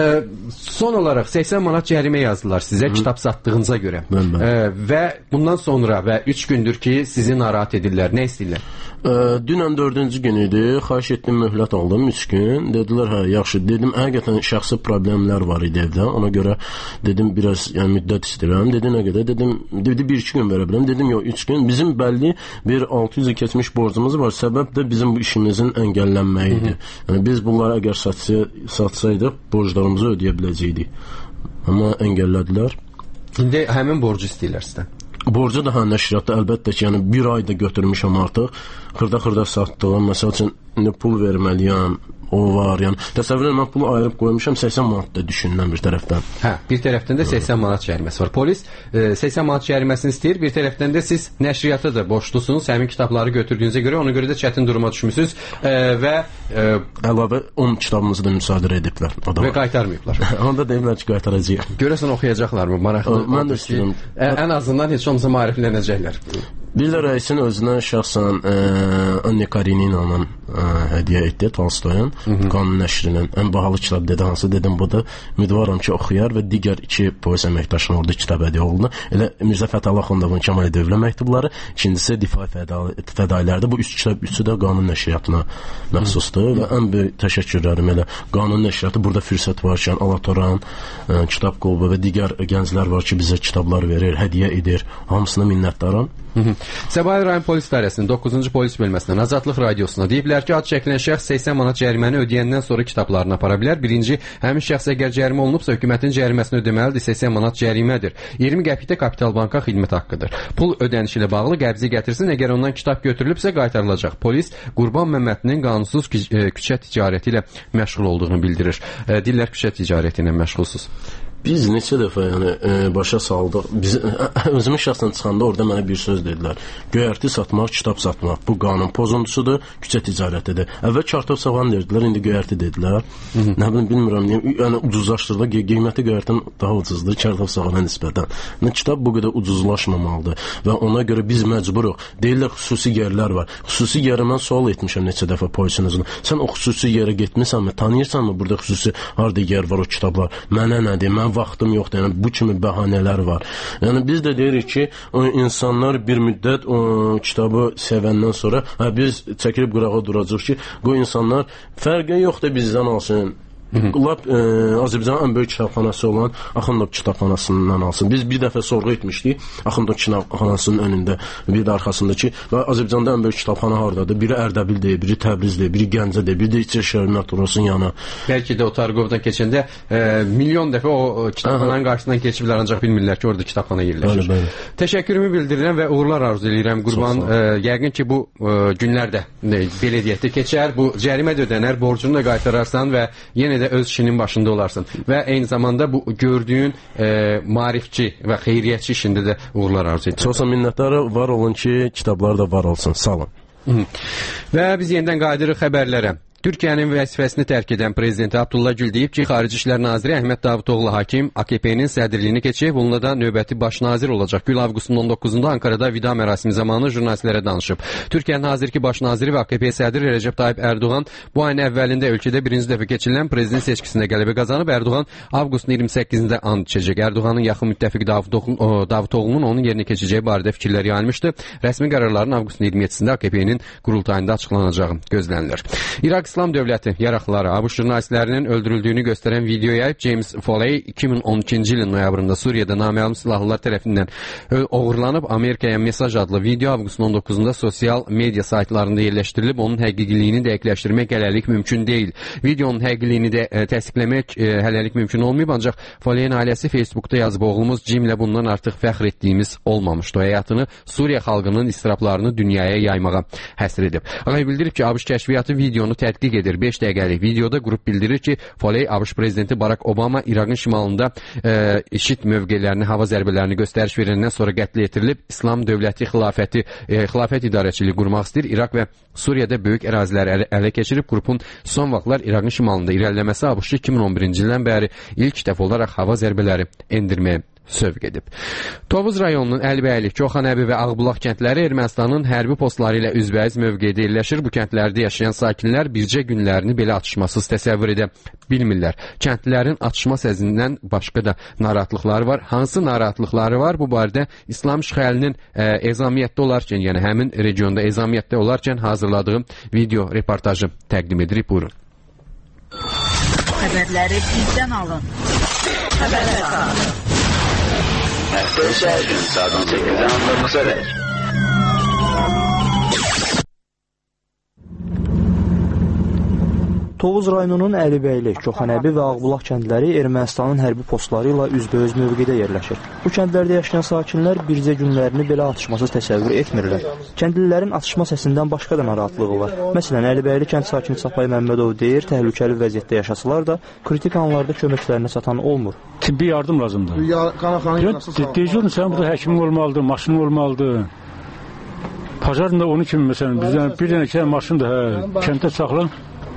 Son olaraq 80 manat cərimə yazdılar sizə kitab satdığınıza görə. Və bundan sonra və 3 gündür ki, sizi narahat edirlər. Nə istəyirlər? Dünən 4-cü gün idi. Xahiş etdim, möhlət aldım 3 gün. Dedilər, hə, yaxşı. Dedim, həqiqətən şəxsi problemlər var idi evdə. Ona görə dedim, biraz yəni, müddət istəyirəm. Dedi, nə qədər? Dedim, 1-2 gün verə biləm. Dedim, yox, 3 gün. Bizim bəlli bir 600 keçmiş borcumuz var. Səbəb də bizim bu işimizin əngəllənməyidir. Yəni, biz bunları əgər satsaydıq, borclarımızı ödəyə biləcəkdik. Amma əngəllədilər. İndi həmin borcu istəyirlər sizdən. Borcu da nəşriyyatda əlbəttə ki, yəni bir ayda götürmüşəm artıq. Xırda satdığım, məsəl üçün pul verməliyəm, o var, yəni təsəvvür edin, mən pulu ayırıb qoymuşam 80 manat da düşünürəm bir tərəfdən. Hə, bir tərəfdən də 80 manat cəriməsi var. Polis 80 manat cəriməsini istəyir, bir tərəfdən də siz nəşriyyata da borclusunuz, həmin kitabları götürdüyünüzə görə, ona görə də çətin duruma düşmüsünüz və əlavə 10 kitabımızı da müsadirə ediblər. Və qaytarmayıblar. Onda deyirlər ki, qaytaracaq. Görəsən oxuyacaqlar mı? Maraqlı. Mən də istəyirəm. Ən azından heç olmasa maariflənəcəklər. Billə rəisin özünə şəxsən Anne Karenina'nın hədiyyə etdi, Tolstoyun qanun nəşrinin ən bahalı kitab dedi, hansı dedim, bu da ümidvaram ki, oxuyar və digər 2 polis əməkdaşının orada kitab hədiyyə oldu. Elə Mirzə Fətəli Axundovun Kəmal Dövlə məktubları, ikincisi Difai fədailərdir. Bu 3 kitab, üçü də qanun nəşriyyatına məxsusdur və ən böyük təşəkkürlərim elə qanun nəşriyyatı, burada fürsət var ki, Alatoran, Kitab Klubu və digər gənclər var ki, bizə kitablar verir, hədiyyə edir. Hamısına minnətdaram. Səbail rayon polis idarəsinin 9-cu polis bölməsindən Azadlıq radiosuna deyiblər ki, ad çəkilən şəxs 80 manat cəriməni ödəyəndən sonra kitablarını apara bilər. Birinci, həmin şəxs əgər cərimə olunubsa, hökumətin cəriməsini ödəməlidir, 80 manat cərimədir. 20 qəpikdə Kapital Banka xidmət haqqıdır. Pul ödənişi ilə bağlı qəbzi gətirsin, əgər ondan kitab götürülübsə qaytarılacaq. Polis Qurban Məmmədinin qanunsuz küçə ticarəti ilə məşğul olduğunu bildirir. Deyirlər küçə ticarəti ilə məşğulsuz. Biz neçə dəfə yəni başa saldıq. Biz özümüz şəxsən çıxanda orada mənə bir söz dedilər. Göyərti satmaq, kitab satmaq bu qanun pozuntusudur, küçə ticarətidir. Əvvəl kartof savan dedilər, indi göyərti dedilər. Nə bilim bilmirəm, yəni ucuzlaşdırdı, qiyməti göyərtin daha ucuzdur kartof savana nisbətən. Yəni kitab bu qədər ucuzlaşmamalıdır və ona görə biz məcburuq. Deyirlər xüsusi yerlər var. Xüsusi yerə mən sual etmişəm neçə dəfə polisinizə. Sən o xüsusi yerə getmisənmi? Tanıyırsanmı burada xüsusi harda yer var o kitablar? Mənə nədir? Mən vaxtım yoxdur. Yəni bu kimi bəhanələr var. Yəni biz də deyirik ki, o insanlar bir müddət o kitabı sevəndən sonra biz çəkilib qırağa duracağıq ki, bu insanlar fərqi yoxdur bizdən alsın. Lap Azərbaycanın ən böyük kitabxanası olan Axundov kitabxanasından alsın. Biz bir dəfə sorğu etmişdik Axundov kitabxanasının önündə, bir də arxasındakı və Azərbaycanda ən böyük kitabxana hardadır? Biri Ərdəbildir, biri Təbrizdir, biri Gəncədir, biri də İçərişəhər metrosunun yanı. Bəlkə də o Targovdan keçəndə milyon dəfə o kitabxananın qarşısından keçiblər, ancaq bilmirlər ki, orada kitabxana yerləşir. Təşəkkürümü bildirirəm və uğurlar arzu edirəm Qurban. Yəqin ki, bu günlərdə belə deyək də keçər, bu cərimə də ödənər, borcunu da qaytararsan və yenə də öz işinin başında olarsan və eyni zamanda bu gördüyün maarifçi və xeyriyyətçi işində də uğurlar arzu edirəm. Çox minnətdarı var olun ki, kitablar da var olsun. Sağ olun. Və biz yenidən qayıdırıq xəbərlərə. Türkiyənin vəzifəsini tərk edən prezident Abdullah Gül deyib ki, Xarici İşlər Naziri Əhməd Davutoğlu hakim AKP-nin sədrliyini keçib, bununla da növbəti baş nazir olacaq. Gül avqustun 19-da Ankarada vida mərasimi zamanı jurnalistlərə danışıb. Türkiyənin hazırki baş naziri və AKP sədri Recep Tayyip Erdoğan bu ayın əvvəlində ölkədə birinci dəfə keçirilən prezident seçkisində qələbə qazanıb. Erdoğan avqustun 28-də and içəcək. Erdoğanın yaxın müttəfiqi Davutoğlu'nun onun yerinə keçəcəyi barədə fikirlər yayılmışdı. Rəsmi qərarların avqustun 27-də AKP-nin qurultayında açıqlanacağı gözlənilir. İraq İslam Dövləti yaraqları ABŞ jurnalistlərinin öldürüldüyünü göstərən videoya James Foley 2012-ci ilin noyabrında Suriyada naməlum silahlılar tərəfindən oğurlanıb Amerikaya mesaj adlı video avqustun 19-da sosial media saytlarında yerləşdirilib. Onun həqiqiliyini dəqiqləşdirmək hələlik mümkün deyil. Videonun həqiqiliyini də təsdiqləmək hələlik mümkün olmayıb, ancaq Foley'in ailəsi Facebook'ta yazıb, oğlumuz Jim'lə bundan artıq fəxr etdiyimiz olmamışdı. O həyatını Suriya xalqının istiraplarını dünyaya yaymağa həsr edib. Ağay bildirib ki, ABŞ kəşfiyyatı videonu tədqiq edir. 5 dəqiqəlik videoda qrup bildirir ki, Foley ABŞ prezidenti Barack Obama İraqın şimalında IŞİD mövqelərini, hava zərbələrini göstəriş verəndən sonra qətl yetirilib. İslam dövləti xilafət idarəçiliyi qurmaq istəyir. İraq və Suriyada böyük əraziləri ələ keçirib. Qrupun son vaxtlar İraqın şimalında irəliləməsi ABŞ 2011-ci ildən bəri ilk dəfə olaraq hava zərbələri endirməyə sövq edib. Tovuz rayonunun Əlbəyli, Koxanəbi və Ağbulaq kəndləri Ermənistanın hərbi postları ilə üzbəyiz mövqedə yerləşir. Bu kəndlərdə yaşayan sakinlər bircə günlərini belə atışmasız təsəvvür edə bilmirlər. Kəndlilərin atışma səzindən başqa da narahatlıqları var. Hansı narahatlıqları var? Bu barədə İslam işğalının ezamiyyətdə olarkən, yəni həmin regionda ezamiyyətdə olarkən hazırladığım video reportajı təqdim edirik. Buyurun. Xəbərləri bizdən alın. Xəbərlər. Həftə içi hər gün saat 18-dən 19-a. Tovuz rayonunun Əlibəyli, Koxanəbi və Ağbulaq kəndləri Ermənistanın hərbi postları ilə üzbəüz mövqedə yerləşir. Bu kəndlərdə yaşayan sakinlər bircə günlərini belə atışmasız təsəvvür etmirlər. Kəndlilərin atışma səsindən başqa da narahatlığı var. Məsələn, Əlibəyli kənd sakini Sapay Məmmədov deyir, təhlükəli vəziyyətdə yaşasalar da kritik anlarda köməklərinə çatan olmur. Tibbi yardım lazımdır. Deyəcəkdir, sən burada həkimin olmalıdır, maşının olmalıdır. Pajarında onun kimi məsələn, bizdən bir dənə iki maşın da kənddə saxlan.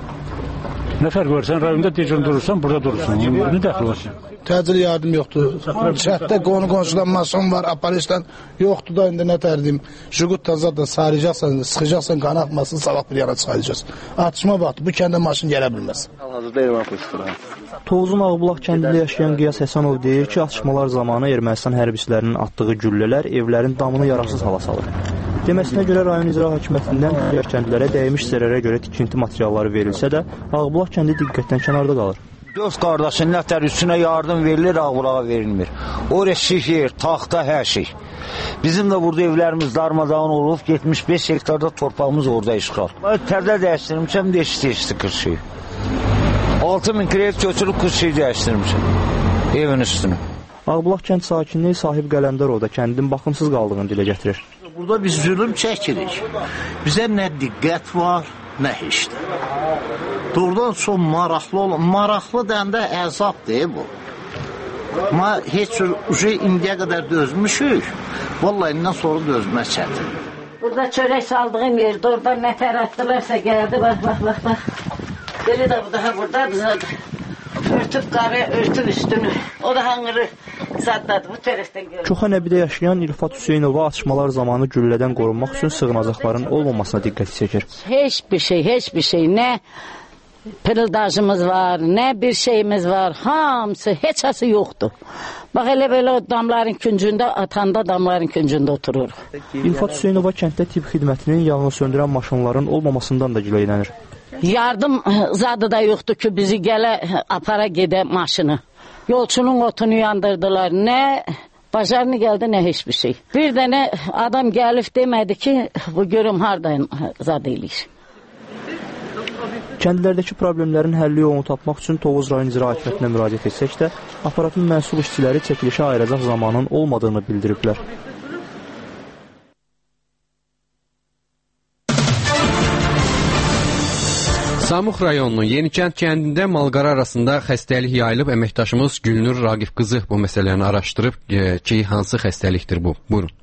Nə fərq var? Sən rayonda deyəcəkən durursan, burada durursan. Ne dəxli var? Təcil yardım yoxdur. Şəhətdə qonu-qonşudan maşın var, aparışdan yoxdur da indi nə tərdim. Jugutdan zaten sarıyacaqsan, sıxacaqsan, qan axmasın, sabah bir yana çıxaracaqsan. Atışma vaxtı, bu kəndə maşın gələ bilməz. Hal-hazırda Erməni polisləri. Tovuzun Ağbulaq kəndində yaşayan Qiyas Həsənov deyir ki, atışmalar zamanı Ermənistan hərbiçilərinin atdığı güllələr evlərin damını yararsız hala salır. Deməsinə görə rayon icra hakimiyyətindən digər kəndlərə dəymiş zərərə görə tikinti materialları verilsə də, Ağbulaq kəndi diqqətdən kənarda qalır. 4 qardaşın nətər üstünə yardım verilir, Ağbulağa verilmir. Oraya şehir, taxta, hər şey. Bizim də burada evlərimiz darmadağın olub, 75 hektarda torpağımız orada işğal. Tərdə dəyişdirmişəm, deşdi kırşıyı. 6000 kredit götürüb kırşıyı dəyişdirmişəm, evin üstünü. Ağbulaq kənd sakini Sahib Qələmdarov da kəndin baxımsız qaldığını dilə gətirir. Burada biz zülüm çəkirik. Bizə nə diqqət var, nə işdir. Doğrudan çox maraqlı olan, maraqlı dəndə əzabdır bu. Amma heç cür indiyə qədər dözmüşük, vallahi indən sonra dözmək çətin. Burada çörək saldığım yerdə, orada nə tərətdilərsə gəldi, bax. Biri də buradadır. Örtüb qarı, örtüb üstünü. O da hanırı zaddadır, bu tərəfdən görür. Koxanəbidə yaşayan İlfat Hüseynova atışmalar zamanı güllədən qorunmaq üçün sığınacaqların olmamasına diqqət çəkir. Heç bir şey, nə pırıldajımız var, nə bir şeyimiz var, hamısı, heç hası yoxdur. Bax, elə belə o damların küncündə, atanda damların küncündə otururuq. İlfat Hüseynova kənddə tibb xidmətinin yanğın söndürən maşınların olmamasından da giləylənir. Yardım zadı da yoxdur ki, bizi gələ apara gedə maşını. Yolçunun otunu yandırdılar, nə bacarını gəldi, nə heç bir şey. Bir dənə adam gəlib demədi ki, bu görüm haradan zad eləyir. Kəndlərdəki problemlərin həlli yolunu tapmaq üçün Tovuz rayon icra hakimiyyətinə müraciət etsək də, aparatın məsul işçiləri çəkilişə ayıracaq zamanın olmadığını bildiriblər. Samux rayonunun Yenikənd kəndində malqara arasında xəstəlik yayılıb. Əməkdaşımız Gülnur Raqif qızı bu məsələni araşdırıb ki, hansı xəstəlikdir bu? Buyurun.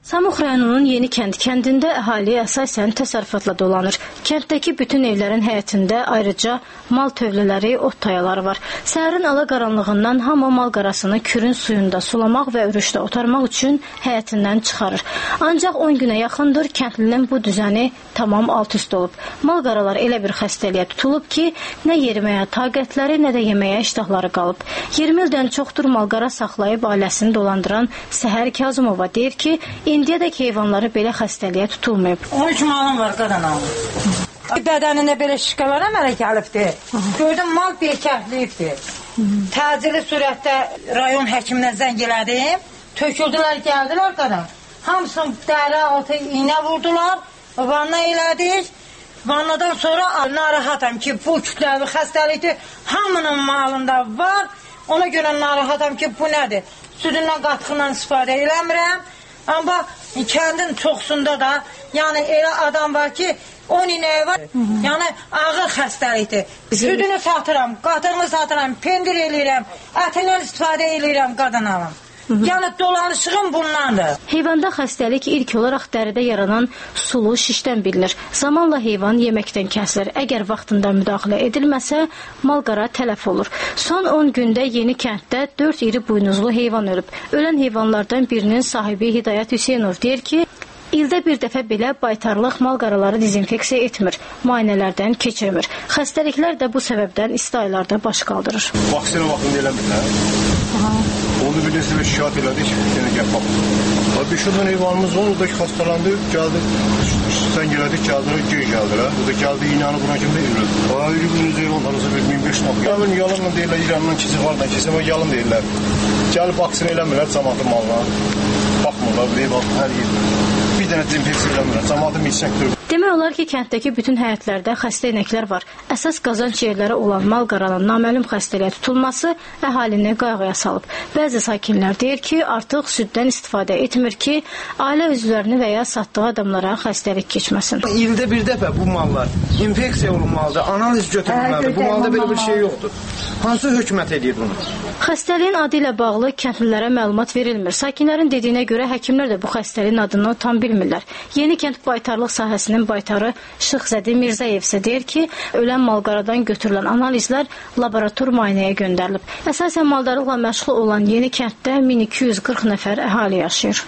Samux rayonunun Yeni kəndində əhali əsasən təsərrüfatla dolanır. Kənddəki bütün evlərin həyətində ayrıca mal tövlələri, ot tayaları var. Səhərin ala qaranlığından hamı mal qarasını kürün suyunda sulamaq və örüşdə otarmaq üçün həyətindən çıxarır. Ancaq 10 günə yaxındır kəndlinin bu düzəni tamam alt-üst olub. Mal qaralar elə bir xəstəliyə tutulub ki, nə yeriməyə taqətləri, nə də yeməyə iştahları qalıb. 20 ildən çoxdur mal qara saxlayıb ailəsini dolandıran Səhər Kazımova deyir ki, İndiyədək heyvanları belə xəstəliyə tutulmayıb. 13 malım var qadan alım. Bədənində belə şikalar əmələ gəlibdir. Gördüm mal bekəhliyibdir. Təcili sürətdə rayon həkiminə zəng elədim. Töküldülər, gəldilər qadan. Hamısını dəri altı iğnə vurdular. Vanna elədik. Vannadan sonra narahatam ki, bu kütləvi xəstəlikdir. Hamının malında var. Ona görə narahatam ki, bu nədir? Südündən qatığından istifadə eləmirəm. Amma kəndin çoxsunda da, yəni elə adam var ki, 10 inəyi var, yəni ağır xəstəlikdir. Südünü satıram, qatığını satıram, pendir eləyirəm, ətindən istifadə eləyirəm qadan alım. Yəni dolanışığım bundandır. Heyvanda xəstəlik ilk olaraq dəridə yaranan sulu şişdən bilinir. Zamanla heyvan yeməkdən kəsilir. Əgər vaxtında müdaxilə edilməsə, mal-qara tələf olur. Son 10 gündə Yeni kənddə 4 iri buynuzlu heyvan ölüb. Ölən heyvanlardan birinin sahibi Hidayət Hüseynov deyir ki, İldə bir dəfə belə baytarlıq mal-qaraları dezinfeksiya etmir, müayinələrdən keçirmir. Xəstəliklər də bu səbəbdən isti aylarda baş qaldırır. Vaksina vaxtında eləmirlər. Onu bir dəstə şikayət elədik, yenə gəl bax. Bir şuradan heyvanımız var, o da xəstələndi, gəldi, sən gələdik, gəldilər, geri gəldilər. O da gəldi, iğnəni buna kimi deyirlər. Ayrı günüz heyvanlarınızı bir 1500 manat. Gəlin yalanla deyirlər, İrandan keçib, vardan keçib, amma yalan deyirlər. Gəlib vaksina eləmirlər, cəmaatın malına. Baxmırlar, bir heyvan hər yer. Bir dənə dezinfeksiya eləmirlər, cəmaatın milçəkdir. Demək olar ki, kənddəki bütün həyətlərdə xəstə inəklər var. Əsas qazanc yerləri olan mal-qaranın naməlum xəstəliyə tutulması əhalini qayğıya salıb. Bəzi sakinlər deyir ki, artıq süddən istifadə etmir ki, ailə üzvlərini və ya satdığı adamlara xəstəlik keçməsin. İldə bir dəfə bu mallar infeksiya olunmalıdır, analiz götürülməlidir. Bu malda belə bir şey yoxdur. Hansı hökumət edir bunu? Xəstəliyin adı ilə bağlı kəndlilərə məlumat verilmir. Sakinlərin dediyinə görə həkimlər də bu xəstəliyin adını tam bilmirlər. Yeni kənd baytarlıq sahəsinin baytarı Şıxzədi Mirzəyev isə deyir ki, ölən mal-qaradan götürülən analizlər laborator müayinəyə göndərilib. Əsasən maldarlıqla məşğul olan Yeni kənddə 1240 nəfər əhali yaşayır.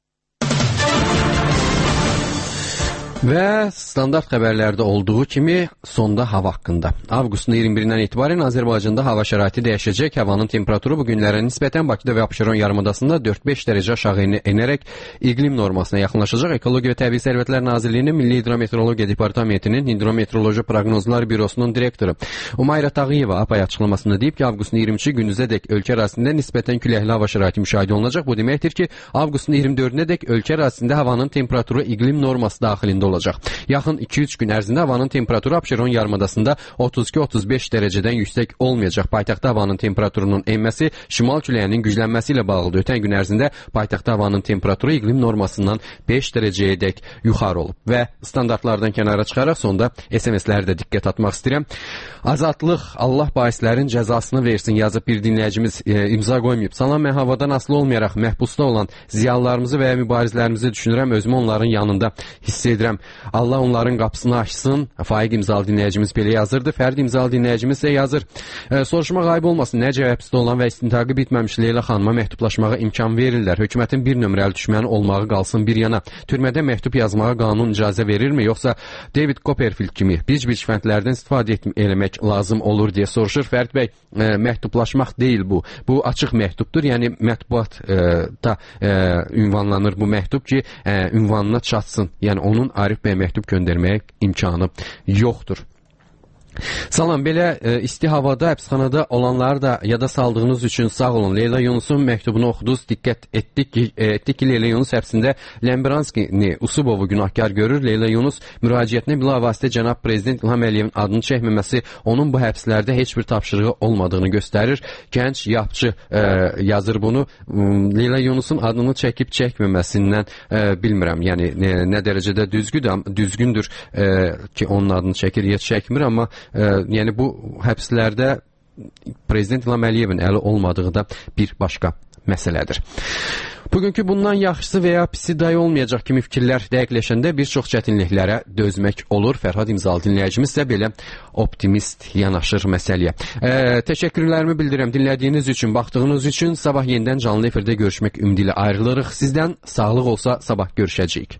Və standart xəbərlərdə olduğu kimi sonda hava haqqında. Avqustun 21-dən etibarən Azərbaycanda hava şəraiti dəyişəcək. Havanın temperaturu bu günlərə nisbətən Bakıda və Abşeron yarımadasında 4-5 dərəcə aşağı enərək iqlim normasına yaxınlaşacaq. Ekologiya və Təbii Sərvətlər Nazirliyinin Milli Hidrometeorologiya Departamentinin Hidrometeoroloji Proqnozlar Bürosunun direktoru Umayra Tağıyeva APA'ya açıqlamasında deyib ki, avqustun 23-cü gündüzədək ölkə ərazisində nisbətən küləkli hava şəraiti müşahidə olunacaq. Bu deməkdir ki, avqustun 24-nədək ölkə ərazisində havanın temperaturu iqlim norması daxilində olacaq. Yaxın 2-3 gün ərzində havanın temperaturu Abşeron yarımadasında 32-35 dərəcədən yüksək olmayacaq. Paytaxtda havanın temperaturunun enməsi şimal küləyinin güclənməsi ilə bağlıdır. Ötən gün ərzində paytaxtda havanın temperaturu iqlim normasından 5 dərəcəyədək yuxarı olub. Və standartlardan kənara çıxaraq sonda SMS-ləri də diqqət atmaq istəyirəm. Azadlıq, Allah baislərin cəzasını versin yazıb bir dinləyicimiz imza qoymayıb. Salam, mən havadan asılı olmayaraq məhbusda olan ziyalılarımızı və ya mübarizlərimizi düşünürəm, özümü onların yanında hiss edirəm. Allah onların qapısını açsın. Faiq imzalı dinləyicimiz belə yazırdı. Fərdi imzalı dinləyicimiz isə yazır. Soruşmaq ayıb olmasın. Necə həbsdə olan və istintaqı bitməmiş Leyla xanıma məktublaşmağa imkan verirlər. Hökumətin bir nömrəli düşməni olmağı qalsın bir yana. Türmədə məktub yazmağa qanun icazə verirmi? Yoxsa David Copperfield kimi bic-bic fəndlərdən istifadə eləmək lazım olur deyə soruşur. Fərid bəy, məktublaşmaq deyil bu. Bu açıq məktubdur. Yəni mətbuatda ünvanlanır bu məktub ki, ünvanına çatsın. Yəni onun Arif bəy məktub göndərməyə imkanı yoxdur. Salam, belə isti havada həbsxanada olanları da yada saldığınız üçün sağ olun. Leyla Yunusun məktubunu oxudunuz, diqqət etdik ki, Leyla Yunus həbsində Ləmbranskini Usubovu günahkar görür. Leyla Yunus müraciətinə bilavasitə cənab prezident İlham Əliyevin adını çəkməməsi onun bu həbslərdə heç bir tapşırığı olmadığını göstərir. Gənc yapçı yazır bunu. Leyla Yunusun adını çəkib çəkməməsindən bilmirəm. Yəni nə dərəcədə düzgündür ki, onun adını çəkir ya çəkmir, amma yəni bu həbslərdə prezident İlham Əliyevin əli olmadığı da bir başqa məsələdir. Bugünkü bundan yaxşısı və ya pisi day olmayacaq kimi fikirlər dəqiqləşəndə bir çox çətinliklərə dözmək olur. Fərhad İmzalı dinləyicimiz də belə optimist yanaşır məsələyə. Təşəkkürlərimi bildirirəm dinlədiyiniz üçün, baxdığınız üçün. Sabah yenidən canlı efirdə görüşmək ümidi ilə ayrılırıq. Sizdən sağlıq olsa sabah görüşəcəyik.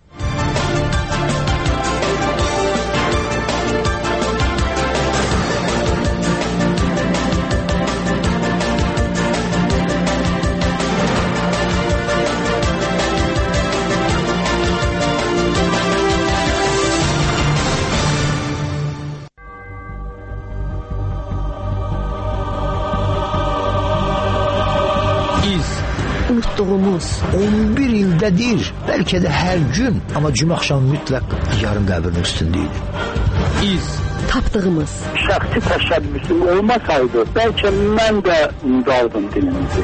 Unutduğumuz 11 ildədir, bəlkə də hər gün, amma cümə axşamı mütləq yarın qəbrinin üstündə idi. İz. Tapdığımız. Şəxsi təşəbbüsüm olmasaydı, bəlkə mən də unudardım dilimizi.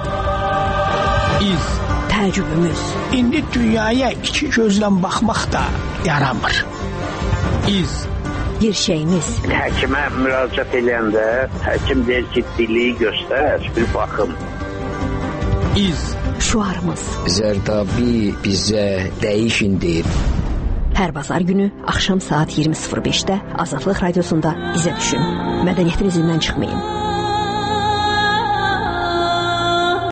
İz. Təəccübümüz. İndi dünyaya iki gözlə baxmaq da yaramır. İz. Bir şeyimiz. Həkimə müraciət edəndə, həkim deyir ki, diliyi göstər, bir baxım. İz. Şuarımız. Zərdabi bizə dəyişin deyib. Hər bazar günü axşam saat 20:05-də Azadlıq Radiosunda bizə düşün. Mədəniyyətin izindən çıxmayın.